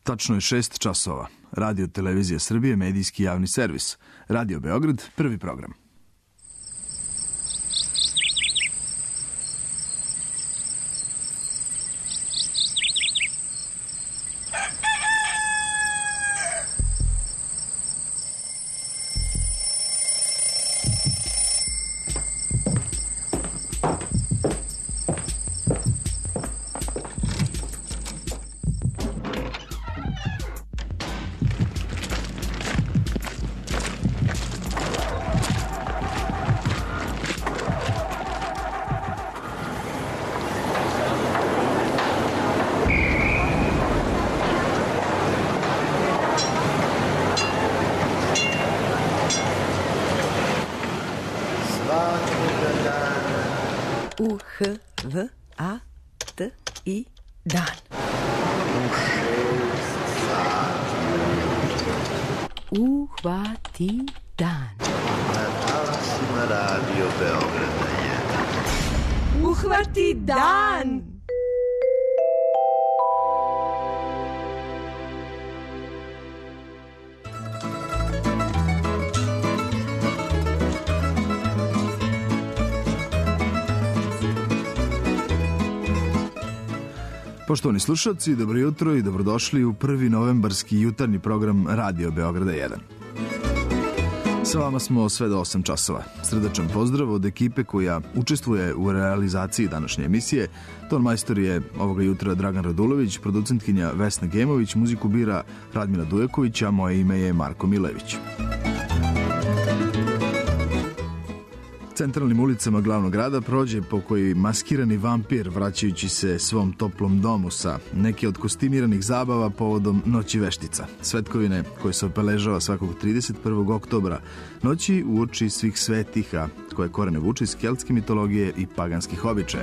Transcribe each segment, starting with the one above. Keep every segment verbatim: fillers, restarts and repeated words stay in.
Tačno je šest časova. Radio Televizija Srbije, medijski javni servis. Radio Beograd, prvi program. U H V A T I dan. Uhvati dan. Na talasima Radio Beograda jedan. Uhvati dan. Poštovani slušalci, dobro jutro i dobrodošli u prvi novembarski jutarnji program Radio Beograda jedan. Sa vama smo sve do osam časova. Srdačan pozdrav od ekipe koja učestvuje u realizaciji današnje emisije. Ton majstor je ovoga jutra Dragan Radulović, producentkinja Vesna Gemović, muziku bira Radmila Dujaković, a moje ime je Marko Milević. Centralnim ulicama glavnog grada prođe po koji maskirani vampir vraćajući se svom toplom domu sa neke od kostimiranih zabava povodom Noći veštica. Svetkovine koje se opeležava svakog trideset prvog oktobra, noći uoči svih svetiha koje korene vuče iz keltske mitologije i paganskih običaja.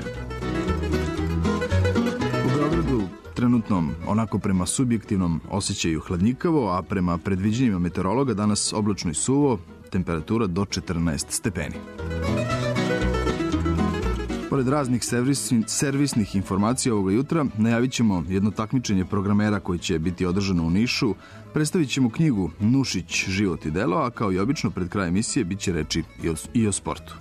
U Beogradu trenutno, onako prema subjektivnom osjećaju hladnjikavo, a prema predviđenjima meteorologa danas oblačno i suvo, temperatura do četrnaest stepeni. Pored raznih servisni, servisnih informacija ovoga jutra, najavit ćemo jedno takmičenje programera koji će biti održano u Nišu, predstavit ćemo knjigu Nušić, život i delo, a kao i obično pred kraj emisije bit će reči i o, i o sportu.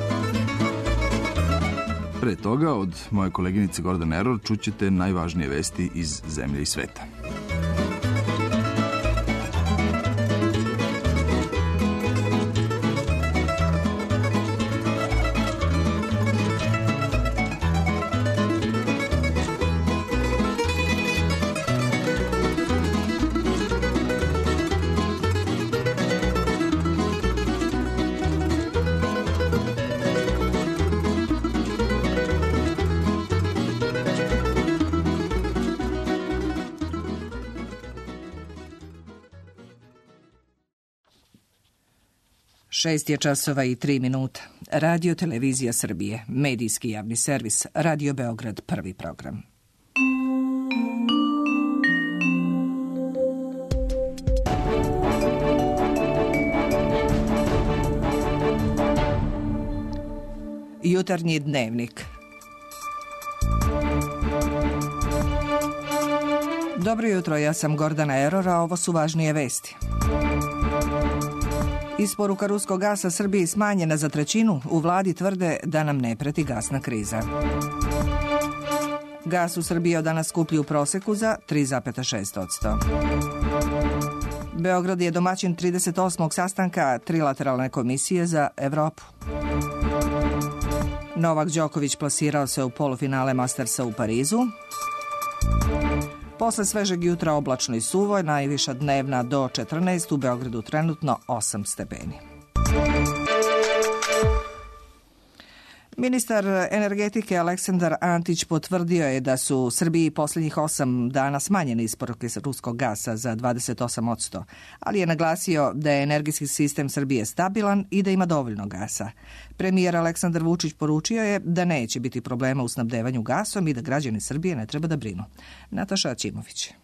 Pre toga, od moje koleginice Gordane Error, čućete najvažnije vesti iz zemlje i sveta. Šest je časova i tri minuta. Radio Televizija Srbije, medijski javni servis, Radio Beograd, prvi program. Jutarnji dnevnik. Dobro jutro, ja sam Gordana Error, a ovo su važnije vesti. Isporuka ruskog gasa Srbiji smanjena za trećinu, u vladi tvrde da nam ne preti gasna kriza. Gas u Srbiji od danas skuplji u proseku za tri zarez šest posto. Beograd je domaćin trideset osmog sastanka trilateralne komisije za Evropu. Novak Đoković plasirao se u polufinale Mastersa u Parizu. Posle svežeg jutra oblačno i suvo, najviša dnevna do četrnaest, u Beogradu trenutno osam stepeni. Ministar energetike Aleksandar Antić potvrdio je da su u Srbiji posljednjih osam dana smanjene isporuke ruskog gasa za dvadeset osam posto, ali je naglasio da je energetski sistem Srbije stabilan i da ima dovoljno gasa. Premijer Aleksandar Vučić poručio je da neće biti problema u snabdevanju gasom i da građani Srbije ne treba da brinu. Nataša Ćimović.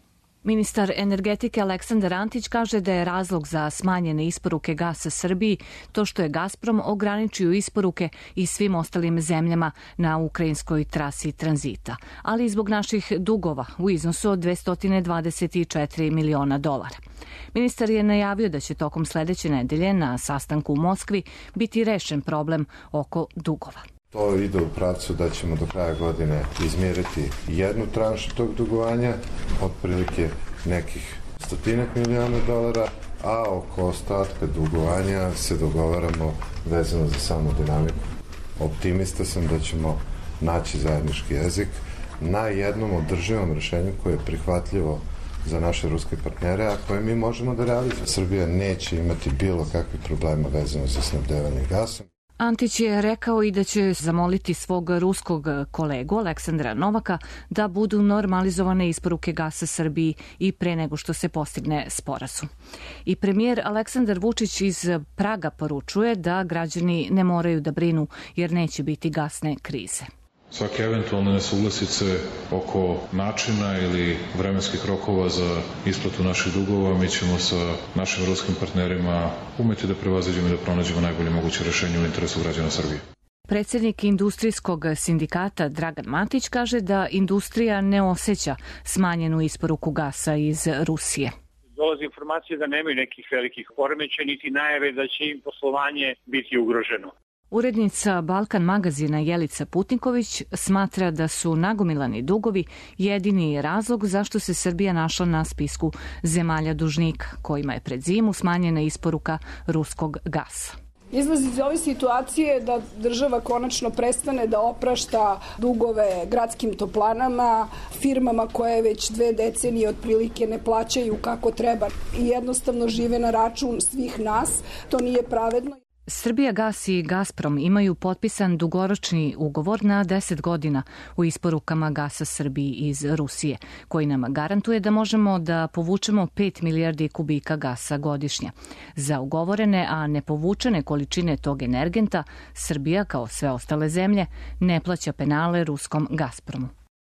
Ministar energetike Aleksandar Antić kaže da je razlog za smanjene isporuke gasa Srbiji to što je Gazprom ograničio isporuke i svim ostalim zemljama na ukrajinskoj trasi tranzita, ali i zbog naših dugova u iznosu od dvesta dvadeset četiri miliona dolara. Ministar je najavio da će tokom sledeće nedelje na sastanku u Moskvi biti rešen problem oko dugova. To ide u pravcu da ćemo do kraja godine izmiriti jednu tranšu tog dugovanja, otprilike nekih stotinak miliona dolara, a oko ostatka dugovanja se dogovaramo vezano za samu dinamiku. Optimista sam da ćemo naći zajednički jezik na jednom održivom rešenju koje je prihvatljivo za naše ruske partnere, a koje mi možemo da realizujemo. Srbija neće imati bilo kakvih problema vezano za snabdevanje gasom. Antić je rekao i da će zamoliti svog ruskog kolegu Aleksandra Novaka da budu normalizovane isporuke gasa Srbiji i pre nego što se postigne sporazum. I premijer Aleksandar Vučić iz Praga poručuje da građani ne moraju da brinu jer neće biti gasne krize. Svake eventualne nesuglasice oko načina ili vremenskih rokova za isplatu naših dugova mi ćemo sa našim ruskim partnerima umeti da prevaziđemo i da pronađemo najbolje moguće rešenje u interesu građana Srbije. Predsednik industrijskog sindikata Dragan Matić kaže da industrija ne osjeća smanjenu isporuku gasa iz Rusije. Dolazi informacije da nemaju nekih velikih poremećaja niti najave da će im poslovanje biti ugroženo. Urednica Balkan magazina Jelica Putniković smatra da su nagomilani dugovi jedini razlog zašto se Srbija našla na spisku zemalja dužnika, kojima je pred zimu smanjena isporuka ruskog gasa. Izlaz iz ove situacije da država konačno prestane da oprašta dugove gradskim toplanama, firmama koje već dve decenije otprilike ne plaćaju kako treba i jednostavno žive na račun svih nas, to nije pravedno. Srbijagas i Gazprom imaju potpisan dugoročni ugovor na deset godina u isporukama gasa Srbiji iz Rusije, koji nam garantuje da možemo da povučemo pet milijardi kubika gasa godišnje. Za ugovorene, a ne povučene količine tog energenta, Srbija, kao sve ostale zemlje, ne plaća penale ruskom Gazpromu.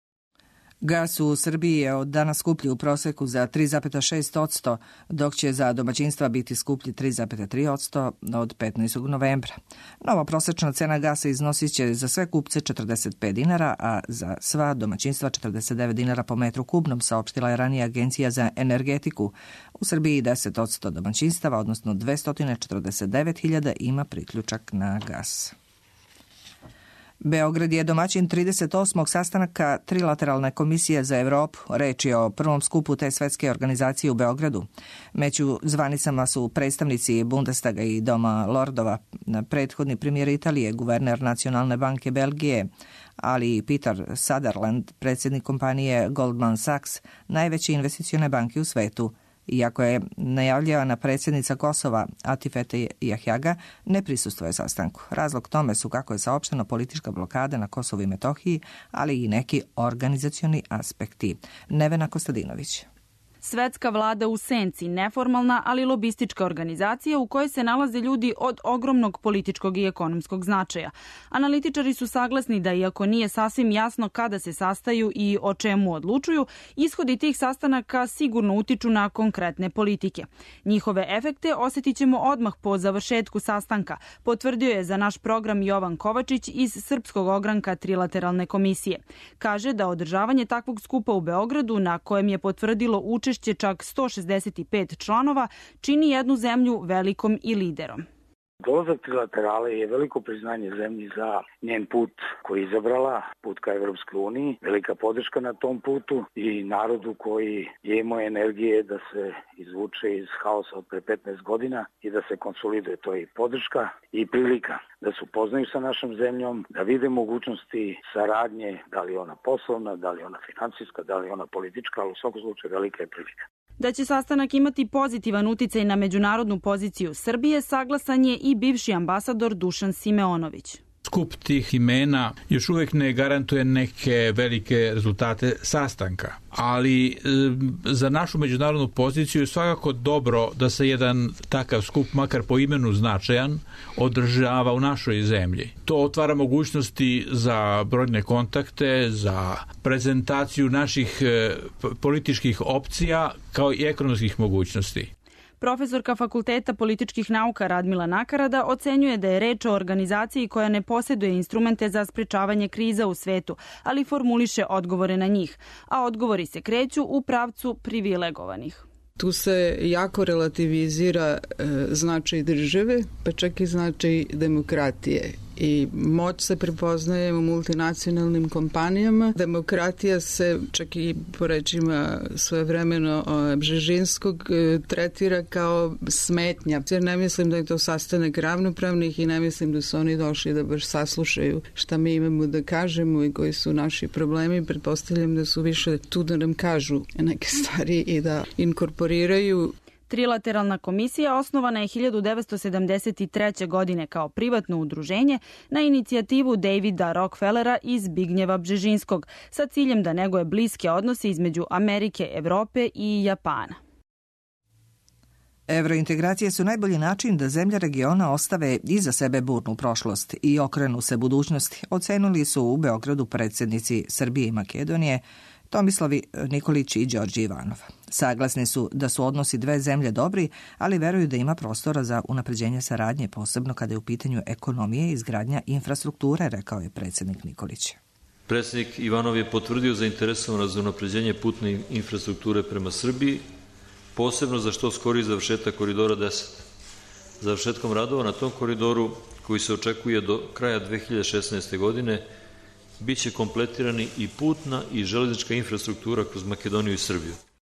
Gas u Srbiji je od danas skuplji u proseku za tri zarez šest posto, dok će za domaćinstva biti skuplji tri zarez tri posto od petnaestog novembra. Nova prosečna cena gasa iznosit će za sve kupce četrdeset pet dinara, a za sva domaćinstva četrdeset devet dinara po metru kubnom, saopštila je ranije Agencija za energetiku. U Srbiji deset posto domaćinstava, odnosno dvesta četrdeset devet hiljada, ima priključak na gas. Beograd je domaćin trideset osmog sastanaka Trilateralne komisije za Evropu. Reč je o prvom skupu te svetske organizacije u Beogradu. Među zvanicama su predstavnici Bundestaga i Doma Lordova, prethodni premijer Italije, guverner Nacionalne banke Belgije, ali i Peter Sutherland, predsjednik kompanije Goldman Sachs, najveće investicione banke u svetu. Iako je najavljivana predsjednica Kosova Atifete Jahjaga, ne prisustvuje sastanku. Razlog tome su, kako je saopšteno, politička blokada na Kosovu i Metohiji, ali i neki organizacioni aspekti. Nevena Kostadinović. Svetska vlada u senci, neformalna, ali lobistička organizacija u kojoj se nalaze ljudi od ogromnog političkog i ekonomskog značaja. Analitičari su saglasni da, iako nije sasvim jasno kada se sastaju i o čemu odlučuju, ishodi tih sastanaka sigurno utiču na konkretne politike. Njihove efekte osjetit ćemo odmah po završetku sastanka, potvrdio je za naš program Jovan Kovačić iz Srpskog ogranka Trilateralne komisije. Kaže da održavanje takvog skupa u Beogradu, na kojem je potvrdilo učešće čak sto šezdeset pet članova, čini jednu zemlju velikom i liderom. Dolazak trilaterale je veliko priznanje zemlji za njen put koji je izabrala, put ka Evropskoj uniji, velika podrška na tom putu i narodu koji je imao energije da se izvuče iz haosa od pre petnaest godina i da se konsoliduje. To je i podrška i prilika da se upoznaju sa našom zemljom, da vide mogućnosti saradnje, da li je ona poslovna, da li je ona financijska, da li je ona politička, ali u svakom slučaju velika je prilika. Da će sastanak imati pozitivan uticaj na međunarodnu poziciju Srbije, saglasan je i bivši ambasador Dušan Simeonović. skup tih imena još uvijek ne garantuje neke velike rezultate sastanka. Ali e, za našu međunarodnu poziciju je svakako dobro da se jedan takav skup, makar po imenu značajan, održava u našoj zemlji. To otvara mogućnosti za brojne kontakte, za prezentaciju naših e, političkih opcija kao i ekonomskih mogućnosti. Profesorka Fakulteta političkih nauka Radmila Nakarada ocenjuje da je reč o organizaciji koja ne posjeduje instrumente za sprečavanje kriza u svetu, ali formuliše odgovore na njih, a odgovori se kreću u pravcu privilegovanih. Tu se jako relativizira e, značaj države, pa čak i značaj demokratije. I moć se prepoznaje u multinacionalnim kompanijama. Demokratija se, čak i po rečima svojevremeno Bžežinskog, tretira kao smetnja. Jer ne mislim da je to sastanak ravnopravnih i ne mislim da su oni došli da baš saslušaju šta mi imamo da kažemo i koji su naši problemi. Pretpostavljam da su više tu da nam kažu neke stvari i da inkorporiraju. Trilateralna komisija osnovana je hiljadu devetsto sedamdeset treće. godine kao privatno udruženje na inicijativu Davida Rockefellera i Zbignjeva Bžežinskog sa ciljem da neguje bliske odnose između Amerike, Evrope i Japana. Evrointegracije su najbolji način da zemlje regiona ostave iza sebe burnu prošlost i okrenu se budućnosti, ocenili su u Beogradu predsjednici Srbije i Makedonije Tomislav Nikolić i Đorđe Ivanov. Saglasni su da su odnosi dve zemlje dobri, ali veruju da ima prostora za unapređenje saradnje, posebno kada je u pitanju ekonomije i izgradnja infrastrukture, rekao je predsjednik Nikolić. Predsjednik Ivanov je potvrdio zainteresovanost za unapređenje putne infrastrukture prema Srbiji, posebno za što skori završetak koridora deset. Završetkom radova na tom koridoru, koji se očekuje do kraja dve hiljade šesnaeste. godine, biće kompletirani i putna i železnička infrastruktura kroz Makedoniju i Srbiju.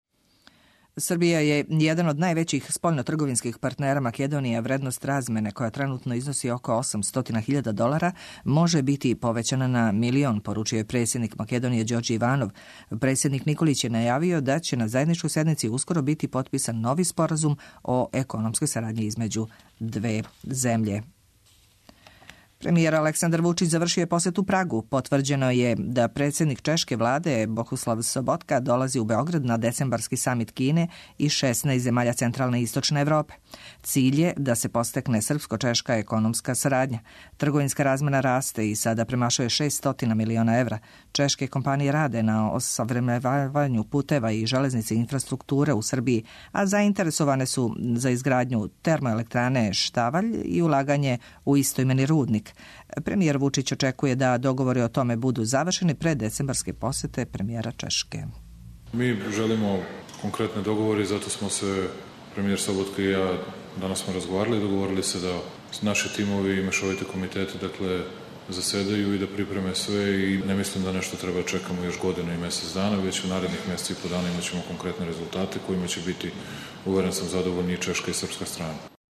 Srbija je jedan od najvećih spoljnotrgovinskih partnera Makedonije. Vrednost razmene, koja trenutno iznosi oko osamsto hiljada dolara, može biti povećana na milion, poručio je predsjednik Makedonije Đorđe Ivanov. Predsjednik Nikolić je najavio da će na zajedničkoj sednici uskoro biti potpisan novi sporazum o ekonomskoj saradnji između dve zemlje. Premijer Aleksandar Vučić završio je posjet u Pragu. Potvrđeno je da predsjednik češke vlade Bohuslav Sobotka dolazi u Beograd na decembarski samit Kine i šesnaest zemalja centralne i istočne Evrope. Cilj je da se postekne srpsko-češka ekonomska saradnja. Trgovinska razmena raste i sada premašuje šesto miliona evra. Češke kompanije rade na osavremenavanju puteva i železnice infrastrukture u Srbiji, a zainteresovane su za izgradnju termoelektrane Štavalj i ulaganje u istoimeni rudnik. Premijer Vučić očekuje da dogovori o tome budu završeni pred decembarske posete premijera Češke. Mi želimo konkretne dogovore, zato smo se premijer Sobotka i ja danas smo razgovarali i dogovorili se da naši timovi i mešovite komitete dakle zasedaju i da pripreme sve i ne mislim da nešto treba čekamo još godinu i mjesec dana, već u narednih mjesec i po dana imat ćemo konkretne rezultate kojima će biti, uveren sam, zadovoljni i češka i srpska strana.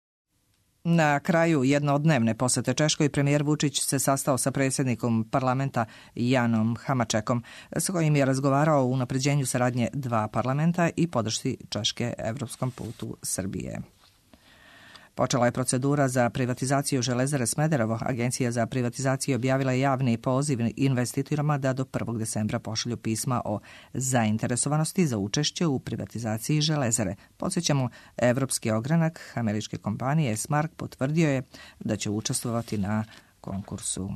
Na kraju jednodnevne posete Češkoj premijer Vučić se sastao sa predsjednikom parlamenta Janom Hamačekom, s kojim je razgovarao o unapređenju saradnje dva parlamenta i podršci Češke evropskom putu Srbije. Počela je procedura za privatizaciju Železare Smederevo. Agencija za privatizaciju objavila je javni poziv investitorima da do prvog decembra pošalju pisma o zainteresovanosti za učešće u privatizaciji Železare. Podsjećamo, evropski ogranak američke kompanije Esmark potvrdio je da će učestvovati na konkursu.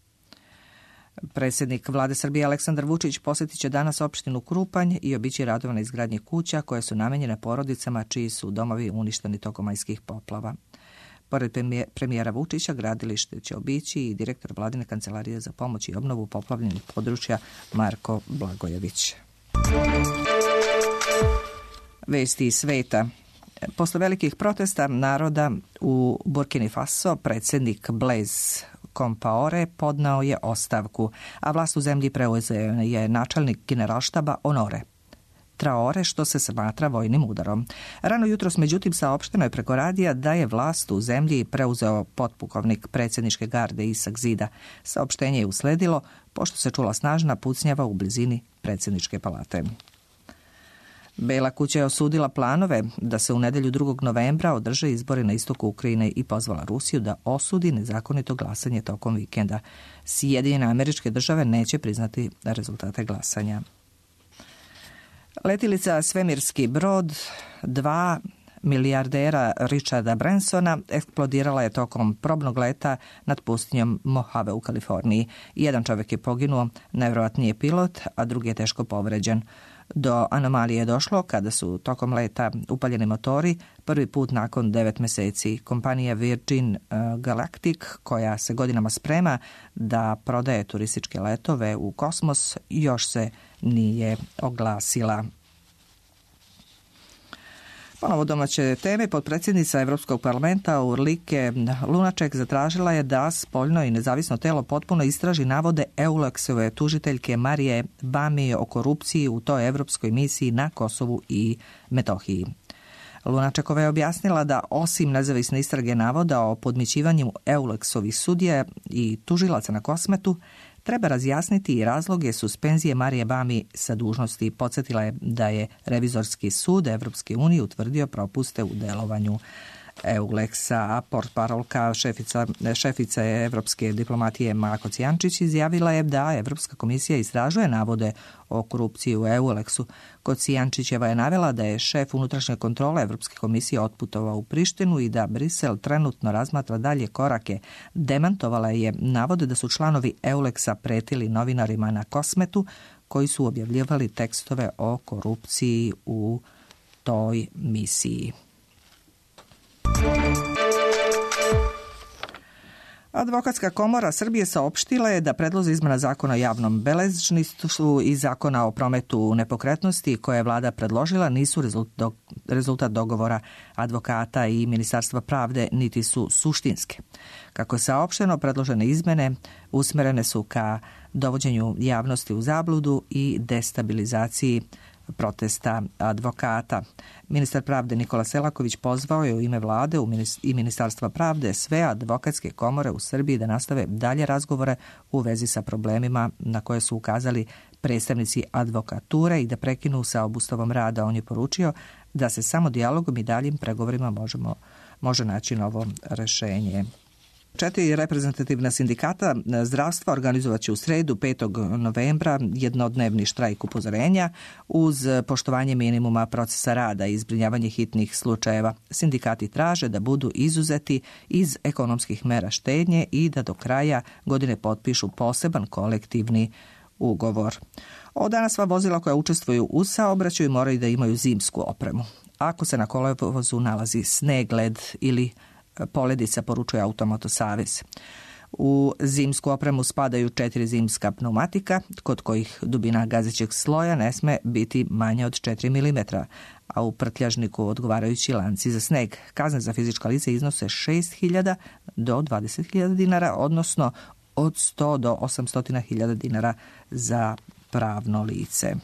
Predsjednik vlade Srbije Aleksandar Vučić posjetit će danas opštinu Krupanj i obići radove na izgradnji kuća koje su namenjene porodicama čiji su domovi uništeni tokom majskih poplava. Pored premijera Vučića, gradilište će obići i direktor vladine kancelarije za pomoć i obnovu poplavljenih područja Marko Blagojević. Vesti iz sveta. Posle velikih protesta naroda u Burkini Faso, predsjednik Blaise Compaore podnao je ostavku, a vlast u zemlji preuzeo je načelnik generalštaba Honore Traore, što se smatra vojnim udarom. Rano jutros, međutim, saopšteno je preko radija da je vlast u zemlji preuzeo potpukovnik predsjedničke garde Isak Zida. Saopštenje je usledilo pošto se čula snažna pucnjava u blizini predsjedničke palate. Bela kuća je osudila planove da se u nedelju drugog novembra održe izbori na istoku Ukrajine i pozvala Rusiju da osudi nezakonito glasanje tokom vikenda. Sjedinjene Američke Države neće priznati rezultate glasanja. Letilica Svemirski brod dva milijardera Richarda Bransona eksplodirala je tokom probnog leta nad pustinjom Mojave u Kaliforniji. Jedan čovjek je poginuo, najvjerojatnije je pilot, a drugi je teško povređen. Do anomalije je došlo kada su tokom leta upaljeni motori prvi put nakon devet mjeseci. Kompanija Virgin Galactic, koja se godinama sprema da prodaje turističke letove u kosmos, još se nije oglasila. Ponovo domaće teme, potpredsjednica Evropskog parlamenta Urlike Lunaček zatražila je da spoljno i nezavisno telo potpuno istraži navode Eulexove tužiteljke Marije Bami o korupciji u toj evropskoj misiji na Kosovu i Metohiji. Lunačekova je objasnila da osim nezavisne istrage navoda o podmićivanju Eulexovih sudija i tužilaca na Kosmetu, treba razjasniti i razloge suspenzije Marije Bami sa dužnosti. Podsjetila je da je Revizorski sud Evropske unije utvrdio propuste u delovanju Eulexa, a portparolka šefica, šefica Evropske diplomatije Maja Kocijančić izjavila je da Evropska komisija istražuje navode o korupciji u Eulexu. Kocijančićeva je navela da je šef unutrašnje kontrole Evropske komisije otputovao u Prištinu i da Brisel trenutno razmatra dalje korake. Demantovala je navode da su članovi Eulexa pretili novinarima na Kosmetu koji su objavljivali tekstove o korupciji u toj misiji. Advokatska komora Srbije saopštila je da predlozi izmena zakona o javnom beležništvu i zakona o prometu nepokretnosti koje je vlada predložila nisu rezultat dogovora advokata i Ministarstva pravde, niti su suštinske. Kako je saopšteno, predložene izmene usmerene su ka dovođenju javnosti u zabludu i destabilizaciji protesta advokata. Ministar pravde Nikola Selaković pozvao je u ime vlade i Ministarstva pravde sve advokatske komore u Srbiji da nastave dalje razgovore u vezi sa problemima na koje su ukazali predstavnici advokature i da prekinu sa obustavom rada. On je poručio da se samo dijalogom i daljim pregovorima možemo, može naći novo rešenje. Četiri reprezentativna sindikata zdravstva organizovat će u sredu petog novembra jednodnevni štrajk upozorenja uz poštovanje minimuma procesa rada i zbrinjavanje hitnih slučajeva. Sindikati traže da budu izuzeti iz ekonomskih mera štednje i da do kraja godine potpišu poseban kolektivni ugovor. Od danas sva vozila koja učestvuju u saobraćaju moraju da imaju zimsku opremu. Ako se na kolovozu nalazi sneg, led ili poledica, poručuje Automoto savez. U zimsku opremu spadaju četiri zimska pneumatika, kod kojih dubina gazećeg sloja ne sme biti manja od četiri milimetra, a u prtljažniku odgovarajući lanci za sneg. Kazne za fizička lica iznose šest hiljada do dvadeset hiljada dinara, odnosno od sto do osamsto hiljada dinara za pravno lice.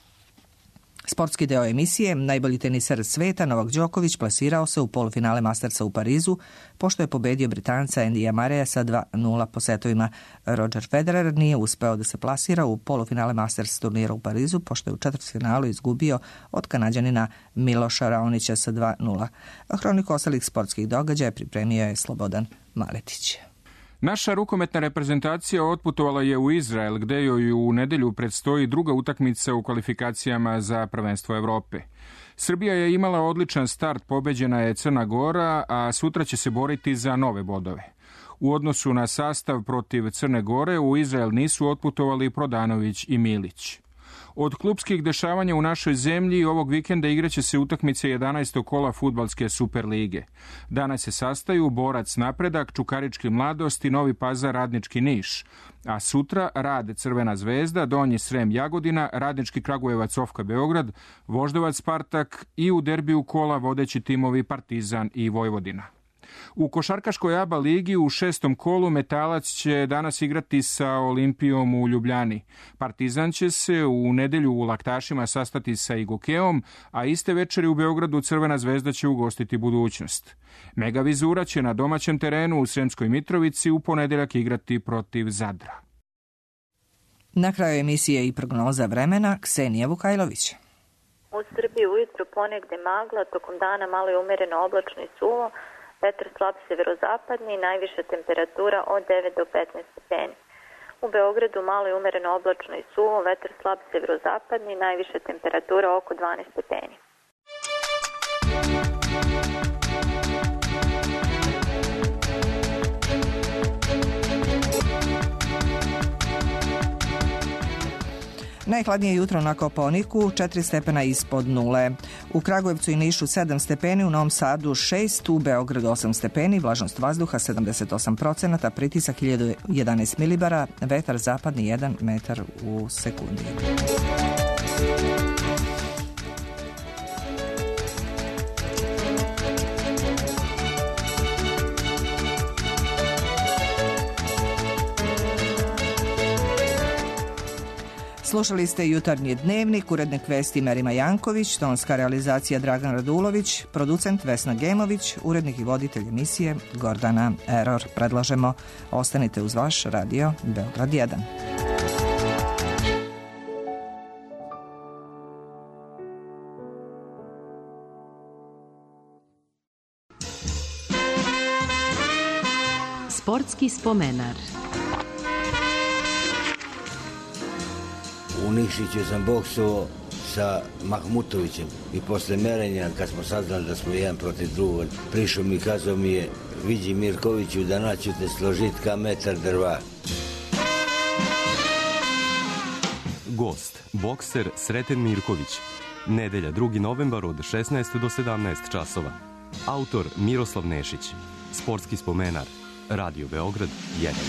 Sportski deo emisije, najbolji teniser sveta Novak Đoković plasirao se u polufinale Mastersa u Parizu, pošto je pobedio Britanca Andyja Murraya sa dva nula po setovima. Roger Federer nije uspeo da se plasira u polufinale Masters turnira u Parizu, pošto je u četvrtfinalu izgubio od Kanađanina Miloša Raonića sa dva nula. Hroniku ostalih sportskih događaja pripremio je Slobodan Maletić. Naša rukometna reprezentacija otputovala je u Izrael, gde joj u nedelju predstoji druga utakmica u kvalifikacijama za prvenstvo Evrope. Srbija je imala odličan start, pobeđena je Crna Gora, a sutra će se boriti za nove bodove. U odnosu na sastav protiv Crne Gore, u Izrael nisu otputovali Prodanović i Milić. Od klupskih dešavanja u našoj zemlji ovog vikenda igraće se utakmice jedanaestog kola fudbalske Super lige. Danas se sastaju Borac Napredak, Čukarički Mladost i Novi Pazar Radnički Niš, a sutra Rad Crvena Zvezda, Donji Srem Jagodina, Radnički Kragujevac Ofka Beograd, Voždovac Spartak i u derbiju kola vodeći timovi Partizan i Vojvodina. U košarkaškoj A B A ligi u šestom kolu Metalac će danas igrati sa Olimpijom u Ljubljani. Partizan će se u nedelju u Laktašima sastati sa Igokeom, a iste večeri u Beogradu Crvena Zvezda će ugostiti Budućnost. Megavizura će na domaćem terenu u Sremskoj Mitrovici u ponedeljak igrati protiv Zadra. Na kraju emisije i prognoza vremena Ksenija Vukajlović. U Srbiji ujutro ponegde magla, tokom dana malo je umereno oblačno i suvo, vetar slab severozapadni, najviša temperatura od devet do petnaest stepeni. U Beogradu malo je umereno oblačno i suvo, vetar slab severozapadni, najviša temperatura oko dvanaest stepeni. Najhladnije jutro na Kopaoniku, četiri stepena ispod nule. U Kragujevcu i Nišu sedam stepeni, u Novom Sadu šest, u Beogradu osam stepeni, vlažnost vazduha sedamdeset osam procenata, pritisak hiljadu jedanaest milibara, vetar zapadni jedan metar u sekundi. Slušali ste Jutarnji dnevnik, urednik vesti Merima Janković, tonska realizacija Dragan Radulović, producent Vesna Gemović, urednik i voditelj emisije Gordana Eror. Predlažemo, ostanite uz vaš radio Beograd jedan. Sportski spomenar. U Nikšiću sam boksovao sa Mahmutovićem i posle merenja, kad smo saznali da smo jedan protiv drugog, prišao mi i kazao mi je: "Viđi Mirkoviću da naću te složit ka metar drva." Gost, bokser Sreten Mirković. Nedelja, drugi novembar od šesnaest do sedamnaest časova. Autor Miroslav Nešić. Sportski spomenar. Radio Beograd jedan.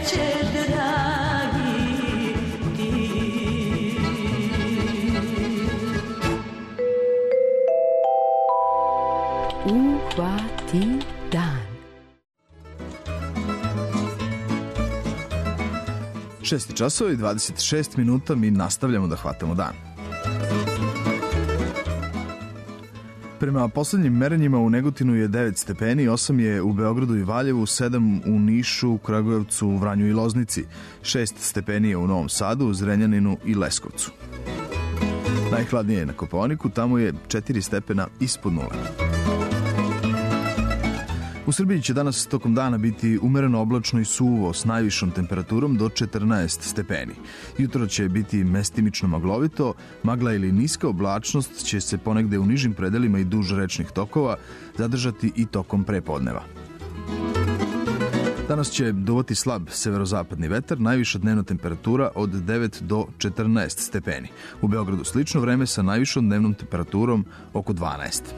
ćeš dragi ti. Uhvati dan. šest časova i dvadeset šest minuta mi nastavljamo da hvatamo dan. Prema poslednjim merenjima u Negotinu je devet stepeni, osam je u Beogradu i Valjevu, sedam u Nišu, Kragujevcu, Vranju i Loznici, šest stepeni je u Novom Sadu, Zrenjaninu i Leskovcu. Najhladnije je na Kopaoniku, tamo je četiri stepena ispod nule. U Srbiji će danas tokom dana biti umereno oblačno i suvo s najvišom temperaturom do četrnaest stepeni. Jutro će biti mestimično maglovito, magla ili niska oblačnost će se ponegde u nižim predelima i duž rečnih tokova zadržati i tokom prepodneva. Danas će duvati slab severozapadni vetar, najviša dnevna temperatura od devet do četrnaest stepeni. U Beogradu slično vreme sa najvišom dnevnom temperaturom oko dvanaest.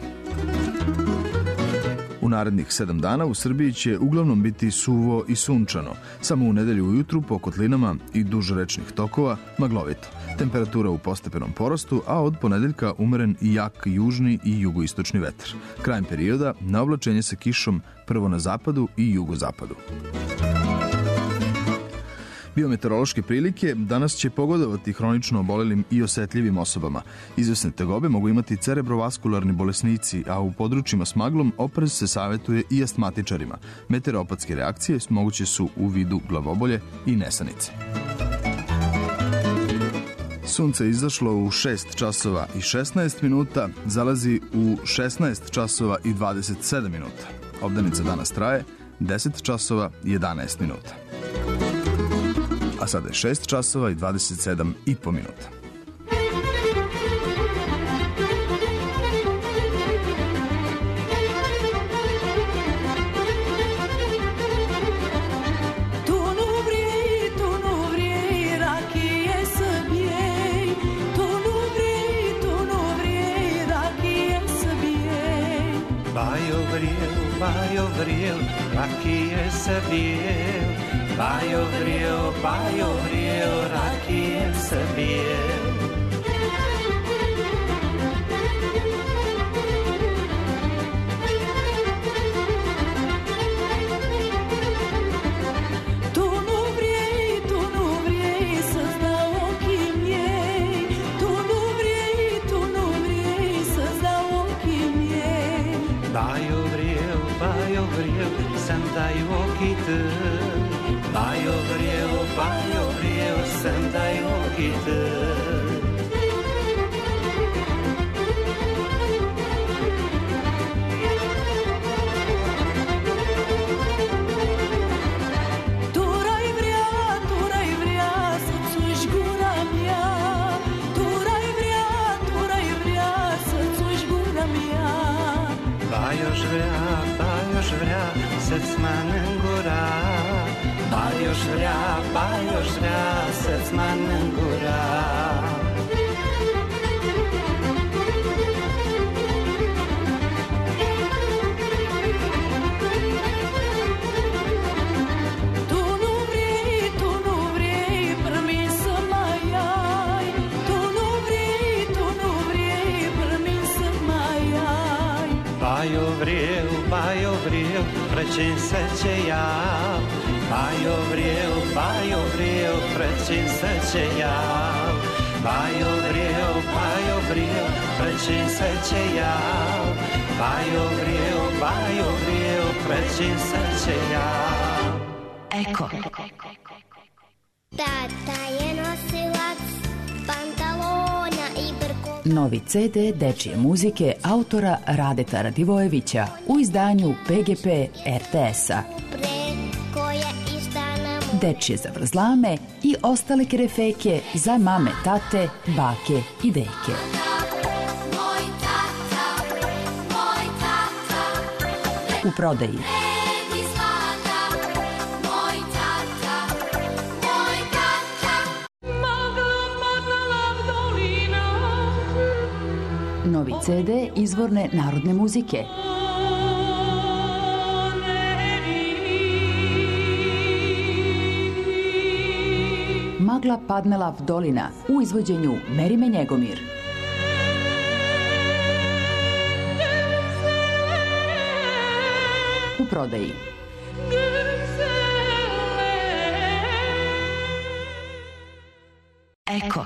U narednih sedam dana u Srbiji će uglavnom biti suvo i sunčano. Samo u nedelju ujutru po kotlinama i duž rečnih tokova maglovito. Temperatura u postepenom porastu, a od ponedeljka umeren i jak južni i jugoistočni vetar. Krajem perioda na oblačenje sa kišom prvo na zapadu i jugozapadu. Biometeorološke prilike danas će pogodovati hronično obolelim i osetljivim osobama. Izvesne tegobe mogu imati cerebrovaskularni bolesnici, a u područjima s maglom oprez se savetuje i astmatičarima. Meteoropatske reakcije moguće su u vidu glavobolje i nesanice. Sunce je izašlo u šest časova i šesnaest minuta, zalazi u šesnaest časova i dvadeset sedam minuta. Obdanica danas traje deset časova i jedanaest minuta. A sada je šest časova i dvadeset sedam i po minuta. Bajo vrel, bajo vrel, rakije se bijel. Bajo vrel, bajo vrel, rakije se bijel. Bajo vrel, bajo vrel, sem daj oki tăi. Bajo vrel, bajo vrel, sem daj oki tăi. Turaj vrea, turaj vrea, să-ți gura mea. Turaj vrea, turaj vrea, să-ți gura mea. Bajoš vrea, bajoš vrea, să-ți mănânc gura. Bajoš vrea, bajoš vrea, să-ți mănânc gura. Tu nu vrei, tu nu vrei, primi să mai ai. Tu nu vrei, tu nu vrei, primi să mai ai. Bajo vrel, bajo vrel, prečin se če jav. Bajo vrel, bajo vrel, prečin se če jav. Bajo vrel, bajo vrel, prečin se če jav. Bajo vrel, bajo vrel, prečin se če jav. Eko. Tata je nosilac pantalona i brkova. Novi ce de dečije muzike autora Radeta Radivojevića u izdanju pe ge pe er te es-a. Dečije zavrzlame i ostale kerefeke za mame, tate, bake i deke. U prodaji novi ce de izvorne narodne muzike. Magla Padmelav dolina u izvođenju Merime Njegomir. U prodaji. Eko.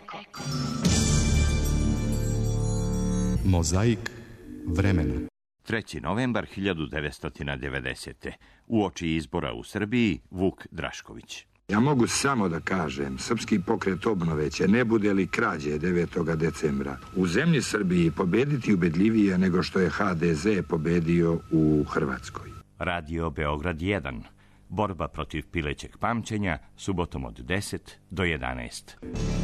Mozaik vremena. treći novembar hiljadu devetsto devedesete. Uoči izbora u Srbiji, Vuk Drašković. Ja mogu samo da kažem, Srpski pokret obnove će, ne bude li krađe devetog decembra, u zemlji Srbiji pobediti ubedljivije nego što je ha de ze pobedio u Hrvatskoj. Radio Beograd jedan. Borba protiv pilećeg pamćenja, subotom od deset do jedanaest.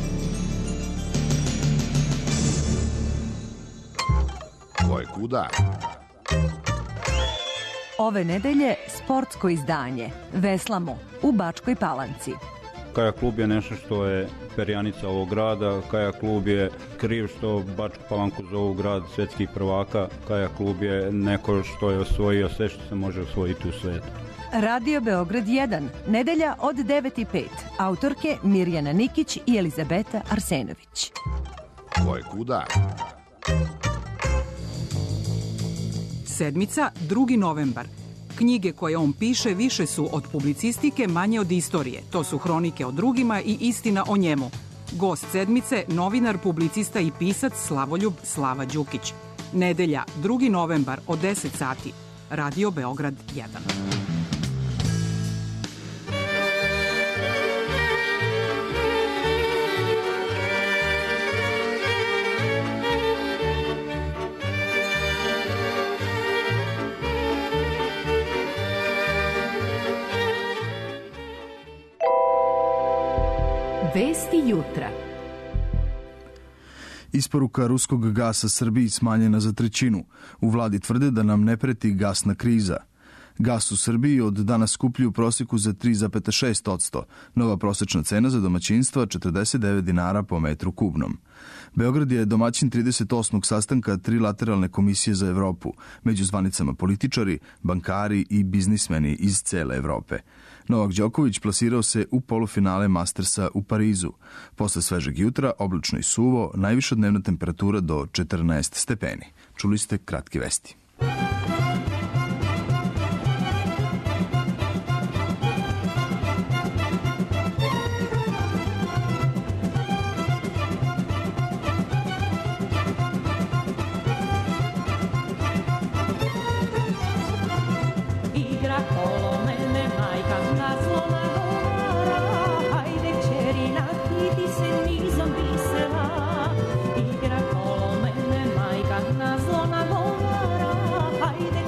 Ko je kuda? Ove nedelje sportsko izdanje Veslamo u Bačkoj Palanci. Kajak klub je nešto što je perjanica ovog grada. Kajak klub je kriv što Bačku Palanku zovu grad svetskih prvaka. Kajak klub je neko što je osvojio sve što se može osvojiti u svetu. Radio Beograd jedan, nedelja od devet i pet. Autorke Mirjana Nikić i Elizabeta Arsenović. Ko je kuda? Sedmica, drugi novembar. Knjige koje on piše više su od publicistike, manje od istorije. To su hronike o drugima i istina o njemu. Gost sedmice, novinar, publicista i pisac Slavoljub Slava Đukić. Nedelja, drugi novembar od deset sati. Radio Beograd jedan. Vesti jutra. Isporuka ruskog gasa Srbiji smanjena za trećinu. U vladi tvrde da nam ne preti gasna kriza. Gas u Srbiji od danas skuplji u prosjeku za tri zarez šest posto. Nova prosečna cena za domaćinstva četrdeset devet dinara po metru kubnom. Beograd je domaćin trideset osmog sastanka trilateralne komisije za Evropu, među zvanicama političari, bankari i biznismeni iz cele Evrope. Novak Đoković plasirao se u polufinale Mastersa u Parizu. Posle svežeg jutra, oblačno i suvo, najviša dnevna temperatura do četrnaest stepeni. Čuli ste kratke vesti. Hajde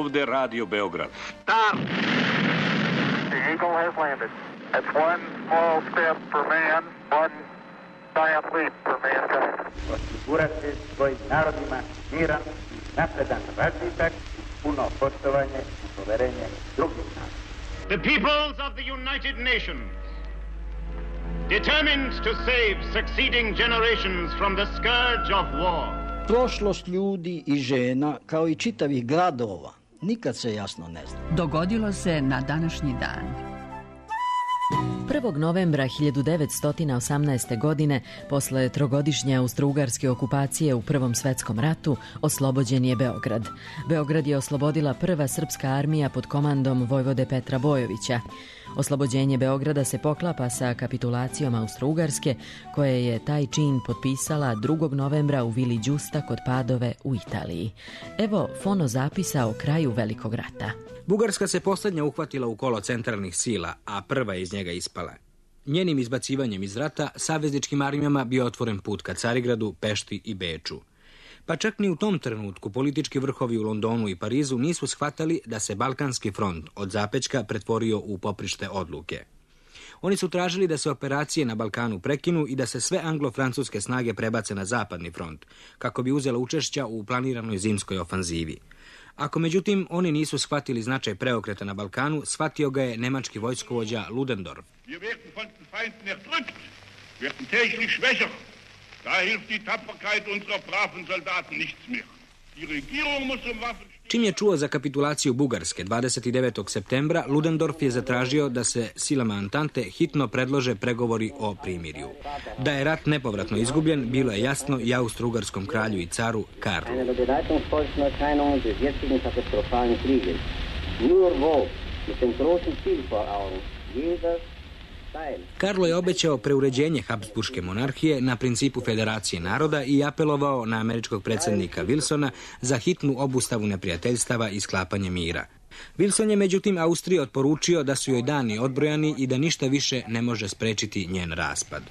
ovde Radio Beograd. Start! The Eagle has landed. That's one small step for man, one giant leap for mankind. Osigurati svojim narodima miran i napredan razvitak, puno poštovanje i poverenje drugih naroda. The peoples of the United Nations, determined to save succeeding generations from the scourge of war. Prošlost ljudi i žena, kao i čitavih gradova, nikad se jasno ne zna. Dogodilo se na današnji dan. prvog novembra hiljadu devetsto osamnaeste. godine, posle trogodišnje austrougarske okupacije u Prvom svetskom ratu, oslobođen je Beograd. Beograd je oslobodila prva srpska armija pod komandom vojvode Petra Bojovića. Oslobođenje Beograda se poklapa sa kapitulacijom Austrougarske, koja je taj čin potpisala drugog novembra u vili Đusta kod Padove u Italiji. Evo fonozapisa o kraju Velikog rata. Bugarska se poslednja uhvatila u kolo centralnih sila, a prva je iz njega ispala. Njenim izbacivanjem iz rata savezničkim armijama bio otvoren put ka Carigradu, Pešti i Beču. Pa čak ni u tom trenutku politički vrhovi u Londonu i Parizu nisu shvatali da se Balkanski front od zapećka pretvorio u poprište odluke. Oni su tražili da se operacije na Balkanu prekinu i da se sve anglo-francuske snage prebace na zapadni front, kako bi uzela učešća u planiranoj zimskoj ofanzivi. Ako međutim oni nisu shvatili značaj preokreta na Balkanu, shvatio ga je nemački vojskovođa Ludendorff. Da hilft die Tapferkeit unserer braven Soldaten nichts mehr. Die Regierung muss um Waffen... Čim je čuo za kapitulaciju Bugarske dvadeset devetog septembra, Ludendorff je zatražio da se silama Antante hitno predlože pregovori o primirju. Da je rat nepovratno izgubljen, bilo je jasno i austrougarskom kralju i caru Karlu. Karlo je obećao preuređenje Habsburške monarhije na principu federacije naroda i apelovao na američkog predsjednika Wilsona za hitnu obustavu neprijateljstava i sklapanje mira. Wilson je međutim Austriji odporučio da su joj dani odbrojani i da ništa više ne može sprečiti njen raspad.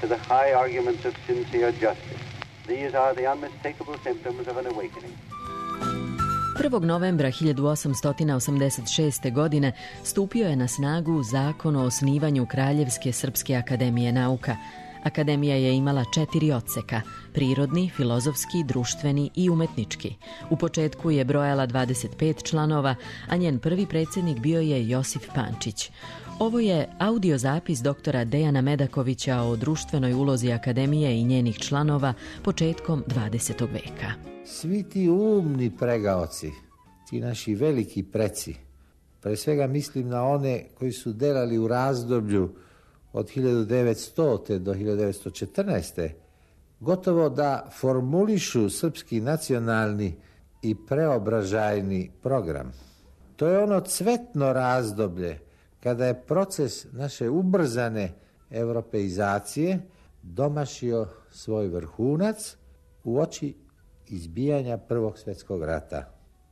prvog novembra hiljadu osamsto osamdeset šeste. godine stupio je na snagu Zakon o osnivanju Kraljevske Srpske akademije nauka. Akademija je imala četiri odseka: prirodni, filozofski, društveni i umetnički. U početku je brojala dvadeset pet članova, a njen prvi predsjednik bio je Josif Pančić. Ovo je audiozapis doktora Dejana Medakovića o društvenoj ulozi akademije i njenih članova početkom dvadesetog veka. Svi ti umni pregaoci, ti naši veliki preci, pre svega mislim na one koji su delali u razdoblju od hiljadu devetsto. do hiljadu devetsto četrnaeste. gotovo da formulišu srpski nacionalni i preobražajni program. To je ono cvetno razdoblje kada je proces naše ubrzane evropeizacije domašio svoj vrhunac u oči izbijanja Prvog svjetskog rata.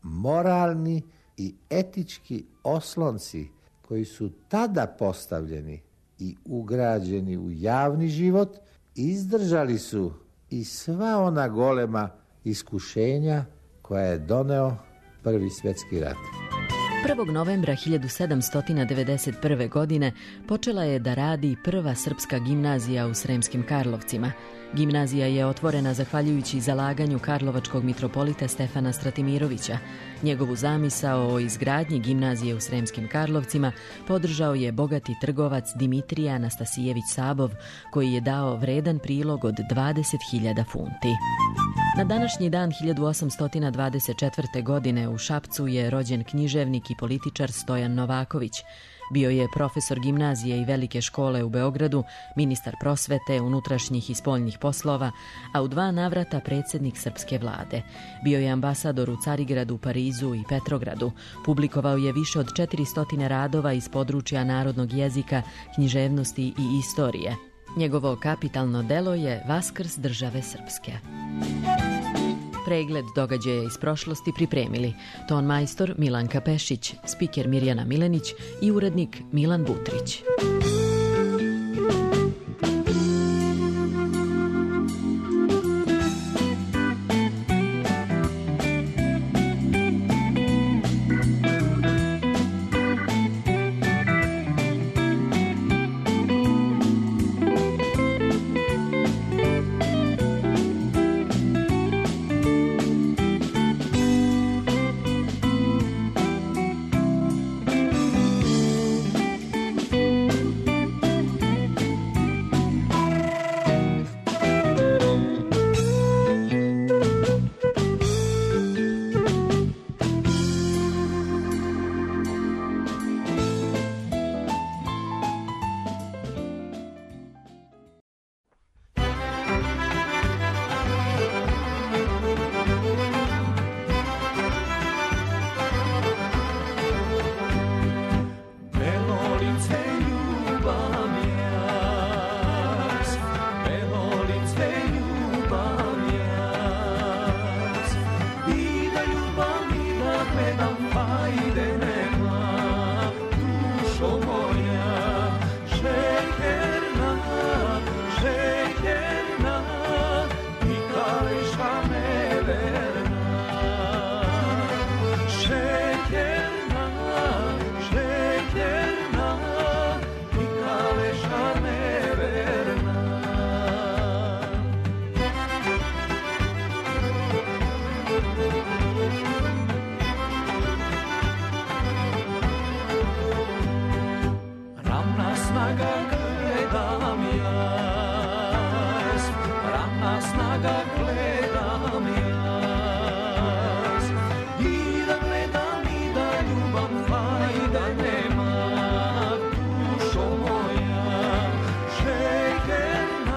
Moralni i etički oslonci koji su tada postavljeni i ugrađeni u javni život izdržali su i sva ona golema iskušenja koja je doneo Prvi svjetski rat. prvog novembra hiljadu sedamsto devedeset prve. godine počela je da radi prva srpska gimnazija u Sremskim Karlovcima. Gimnazija je otvorena zahvaljujući zalaganju karlovačkog mitropolita Stefana Stratimirovića. Njegovu zamisao o izgradnji gimnazije u Sremskim Karlovcima podržao je bogati trgovac Dimitrije Anastasijević Sabov, koji je dao vredan prilog od dvadeset hiljada funti. Na današnji dan hiljadu osamsto dvadeset četvrte. godine u Šapcu je rođen književnik i političar Stojan Novaković. Bio je profesor gimnazije i velike škole u Beogradu, ministar prosvete, unutrašnjih i spoljnih poslova, a u dva navrata predsjednik srpske vlade. Bio je ambasador u Carigradu, Parizu i Petrogradu. Publikovao je više od četiristo radova iz područja narodnog jezika, književnosti i istorije. Njegovo kapitalno delo je Vaskrs države srpske. Pregled događaja iz prošlosti pripremili ton majstor Milanka Pešić, spiker Mirjana Milenić i urednik Milan Butrić. gledam fajde nema, dušo moja, šekerna, šekerna, i kaleša neverna. Šekerna, šekerna, i kaleša neverna. Ravna snaga gledam jas, ravna snaga gledam jas, i da gledam i da ljubam fajda nema, dušo moja, šekerna,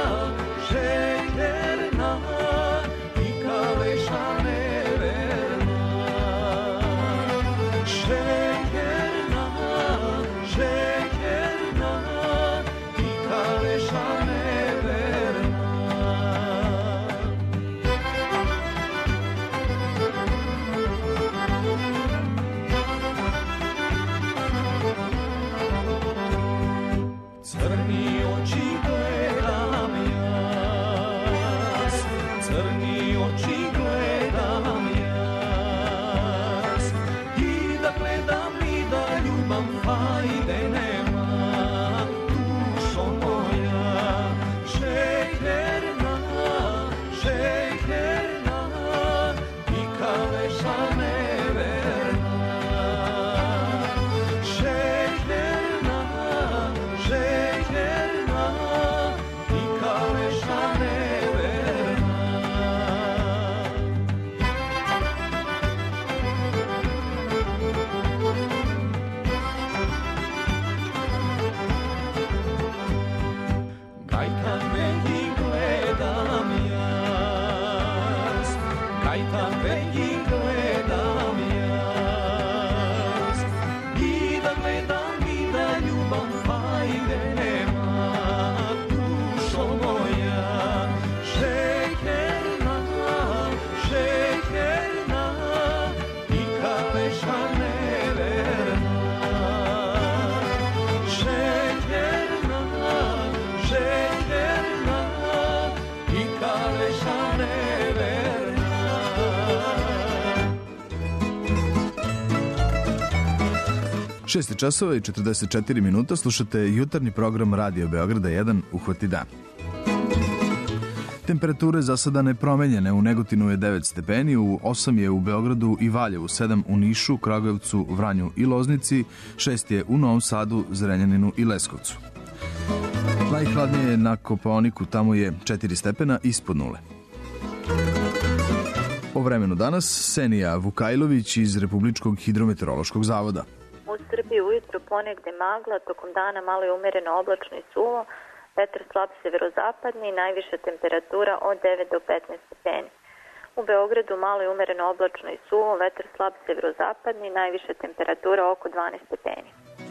šekerna, i kaleša neverna. Šekerna, šekerna, i kaleša neverna. Crni oči gledam jas, crni oči gledam jas, i da gledam i da ljubam fajde nema, dušo moja, šekerna, šekerna, i kaleša neverna. Šekerna, šekerna, i kaleša neverna. Kajtan veki gledam jas, kajtan veki gledam jas, i da gledam i da ljubam fajde nema, dušo moja, šekerna, šekerna, i kaleša neverna. Šekerna, šekerna, i kaleša neverna. šest časova i četrdeset četiri minuta, slušate jutarnji program Radio Beograda jedan, Uhvati dan. Temperature za sada nepromenjene, u Negotinu je devet stepeni, u osam je u Beogradu i Valjevu, sedam u Nišu, Kragujevcu, Vranju i Loznici, šest je u Novom Sadu, Zrenjaninu i Leskovcu. Najhladnije je na Kopaoniku, tamo je četiri stepena ispod nule. O vremenu danas Senija Vukajlović iz Republičkog hidrometeorološkog zavoda. U Srbiji ujutru ponegde magla, tokom dana malo je umereno oblačno i suvo, vetar slab severozapadni, najviša temperatura od devet do petnaest stepeni. U Beogradu malo je umereno oblačno i suvo, vetar slab severozapadni, najviša temperatura oko dvanaest stepeni.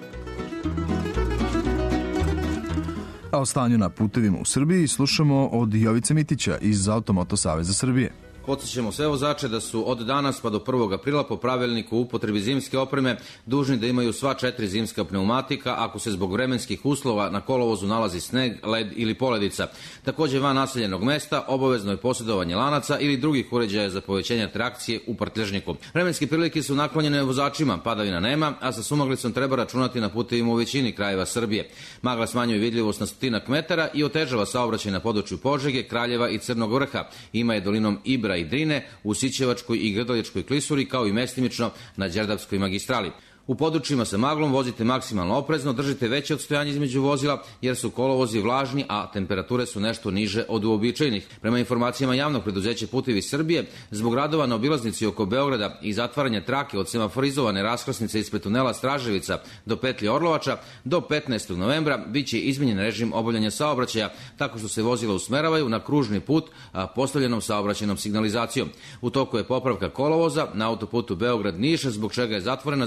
A o stanju na putevima u Srbiji slušamo od Jovice Mitića iz Automoto Saveza Srbije. Podsjećamo sve vozače da su od danas pa do prvog aprila po pravilniku o upotrebi zimske opreme dužni da imaju sva četiri zimska pneumatika ako se zbog vremenskih uslova na kolovozu nalazi sneg, led ili poledica. Takođe van naseljenog mesta obavezno je posjedovanje lanaca ili drugih uređaja za povećanje trakcije u prtljažniku. Vremenske prilike su naklonjene vozačima, padavina nema, a sa sumaglicom treba računati na putevima u većini krajeva Srbije. Magla smanjuje vidljivost na stotinak metara i otežava saobraćaj na području Požege, Kraljeva i Crnog Vrha. Ima je dolinom Ibra i Drine, u Sićevačkoj i Grdeličkoj klisuri, kao i mestimično na Đerdapskoj magistrali. U područjima sa maglom vozite maksimalno oprezno, držite veće odstojanje između vozila jer su kolovozi vlažni, a temperature su nešto niže od uobičajenih. Prema informacijama javnog preduzeća Putevi Srbije, zbog radova na obilaznici oko Beograda i zatvaranja trake od semaforizovane raskrsnice ispred tunela Straževica do petlje Orlovača, do petnaestog novembra biće izmenjen režim obavljanja saobraćaja tako što se vozila usmeravaju na kružni put postavljenom saobraćajnom signalizacijom. U toku je popravka kolovoza na autoputu Beograd-Niš, zbog čega je zatvorena za saobraćaj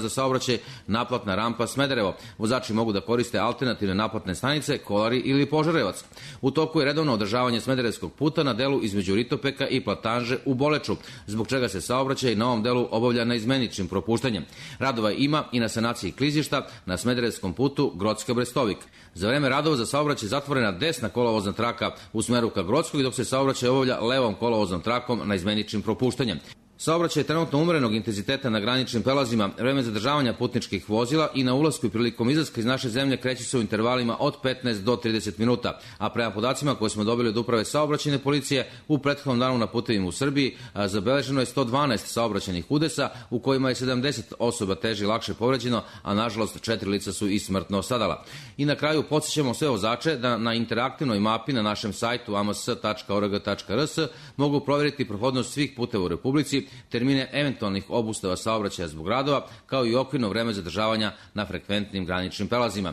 saobraćaj naplatna rampa Smederevo. Vozači mogu da koriste alternativne naplatne stanice Kolari ili Požarevac. U toku je redovno održavanje Smederevskog puta na delu između Ritopeka i Platanže u Boleču, zbog čega se saobraćaj na ovom delu obavlja naizmeničnim propuštanjem. Radova ima i na sanaciji klizišta na Smederevskom putu Grocka-Brestovik. Za vreme radova za saobraćaj zatvorena desna kolovozna traka u smeru ka Grockoj, dok se saobraćaj obavlja levom kolovoznom trakom naizmeničnim propuštanjem. Saobraćaj je trenutno umerenog intenziteta na graničnim prelazima. Vreme zadržavanja putničkih vozila i na ulasku i prilikom izlaska iz naše zemlje kreće se u intervalima od petnaest do trideset minuta, a prema podacima koje smo dobili od Uprave saobraćajne policije, u prethodnom danu na putevima u Srbiji zabeleženo je sto dvanaest saobraćajnih udesa, u kojima je sedamdeset osoba teže i lakše povređeno, a nažalost četiri lica su i smrtno stradala. I na kraju podsjećamo sve vozače da na interaktivnoj mapi na našem sajtu a m s tačka o r g tačka r s mogu provjeriti prohodnost svih puteva u Republici, termine eventualnih obustava saobraćaja zbog radova, kao i okvirno vreme zadržavanja na frekventnim graničnim prelazima.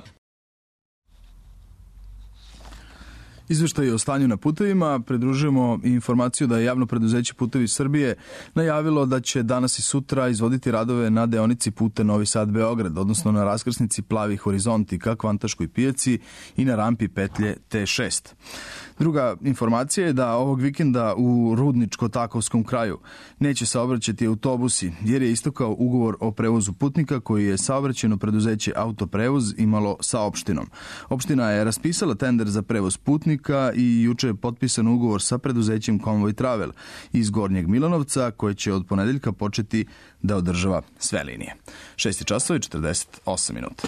Izveštaj o stanju na putevima pridružujemo i informaciju da je javno preduzeće Putevi Srbije najavilo da će danas i sutra izvoditi radove na deonici puta Novi Sad-Beograd, odnosno na raskrsnici Plavi horizonti ka Kvantaškoj pijaci i na rampi petlje T šest. Druga informacija je da ovog vikenda u Rudničko-Takovskom kraju neće saobraćati autobusi, jer je istekao ugovor o prevozu putnika koji je saobraćajno preduzeće Autoprevoz imalo sa opštinom. Opština je raspisala tender za prevoz putnika i juče je potpisan ugovor sa preduzećem Convoy Travel iz Gornjeg Milanovca, koje će od ponedeljka početi da održava sve linije. šest časova i četrdeset osam minuta.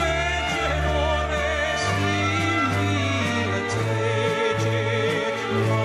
Simil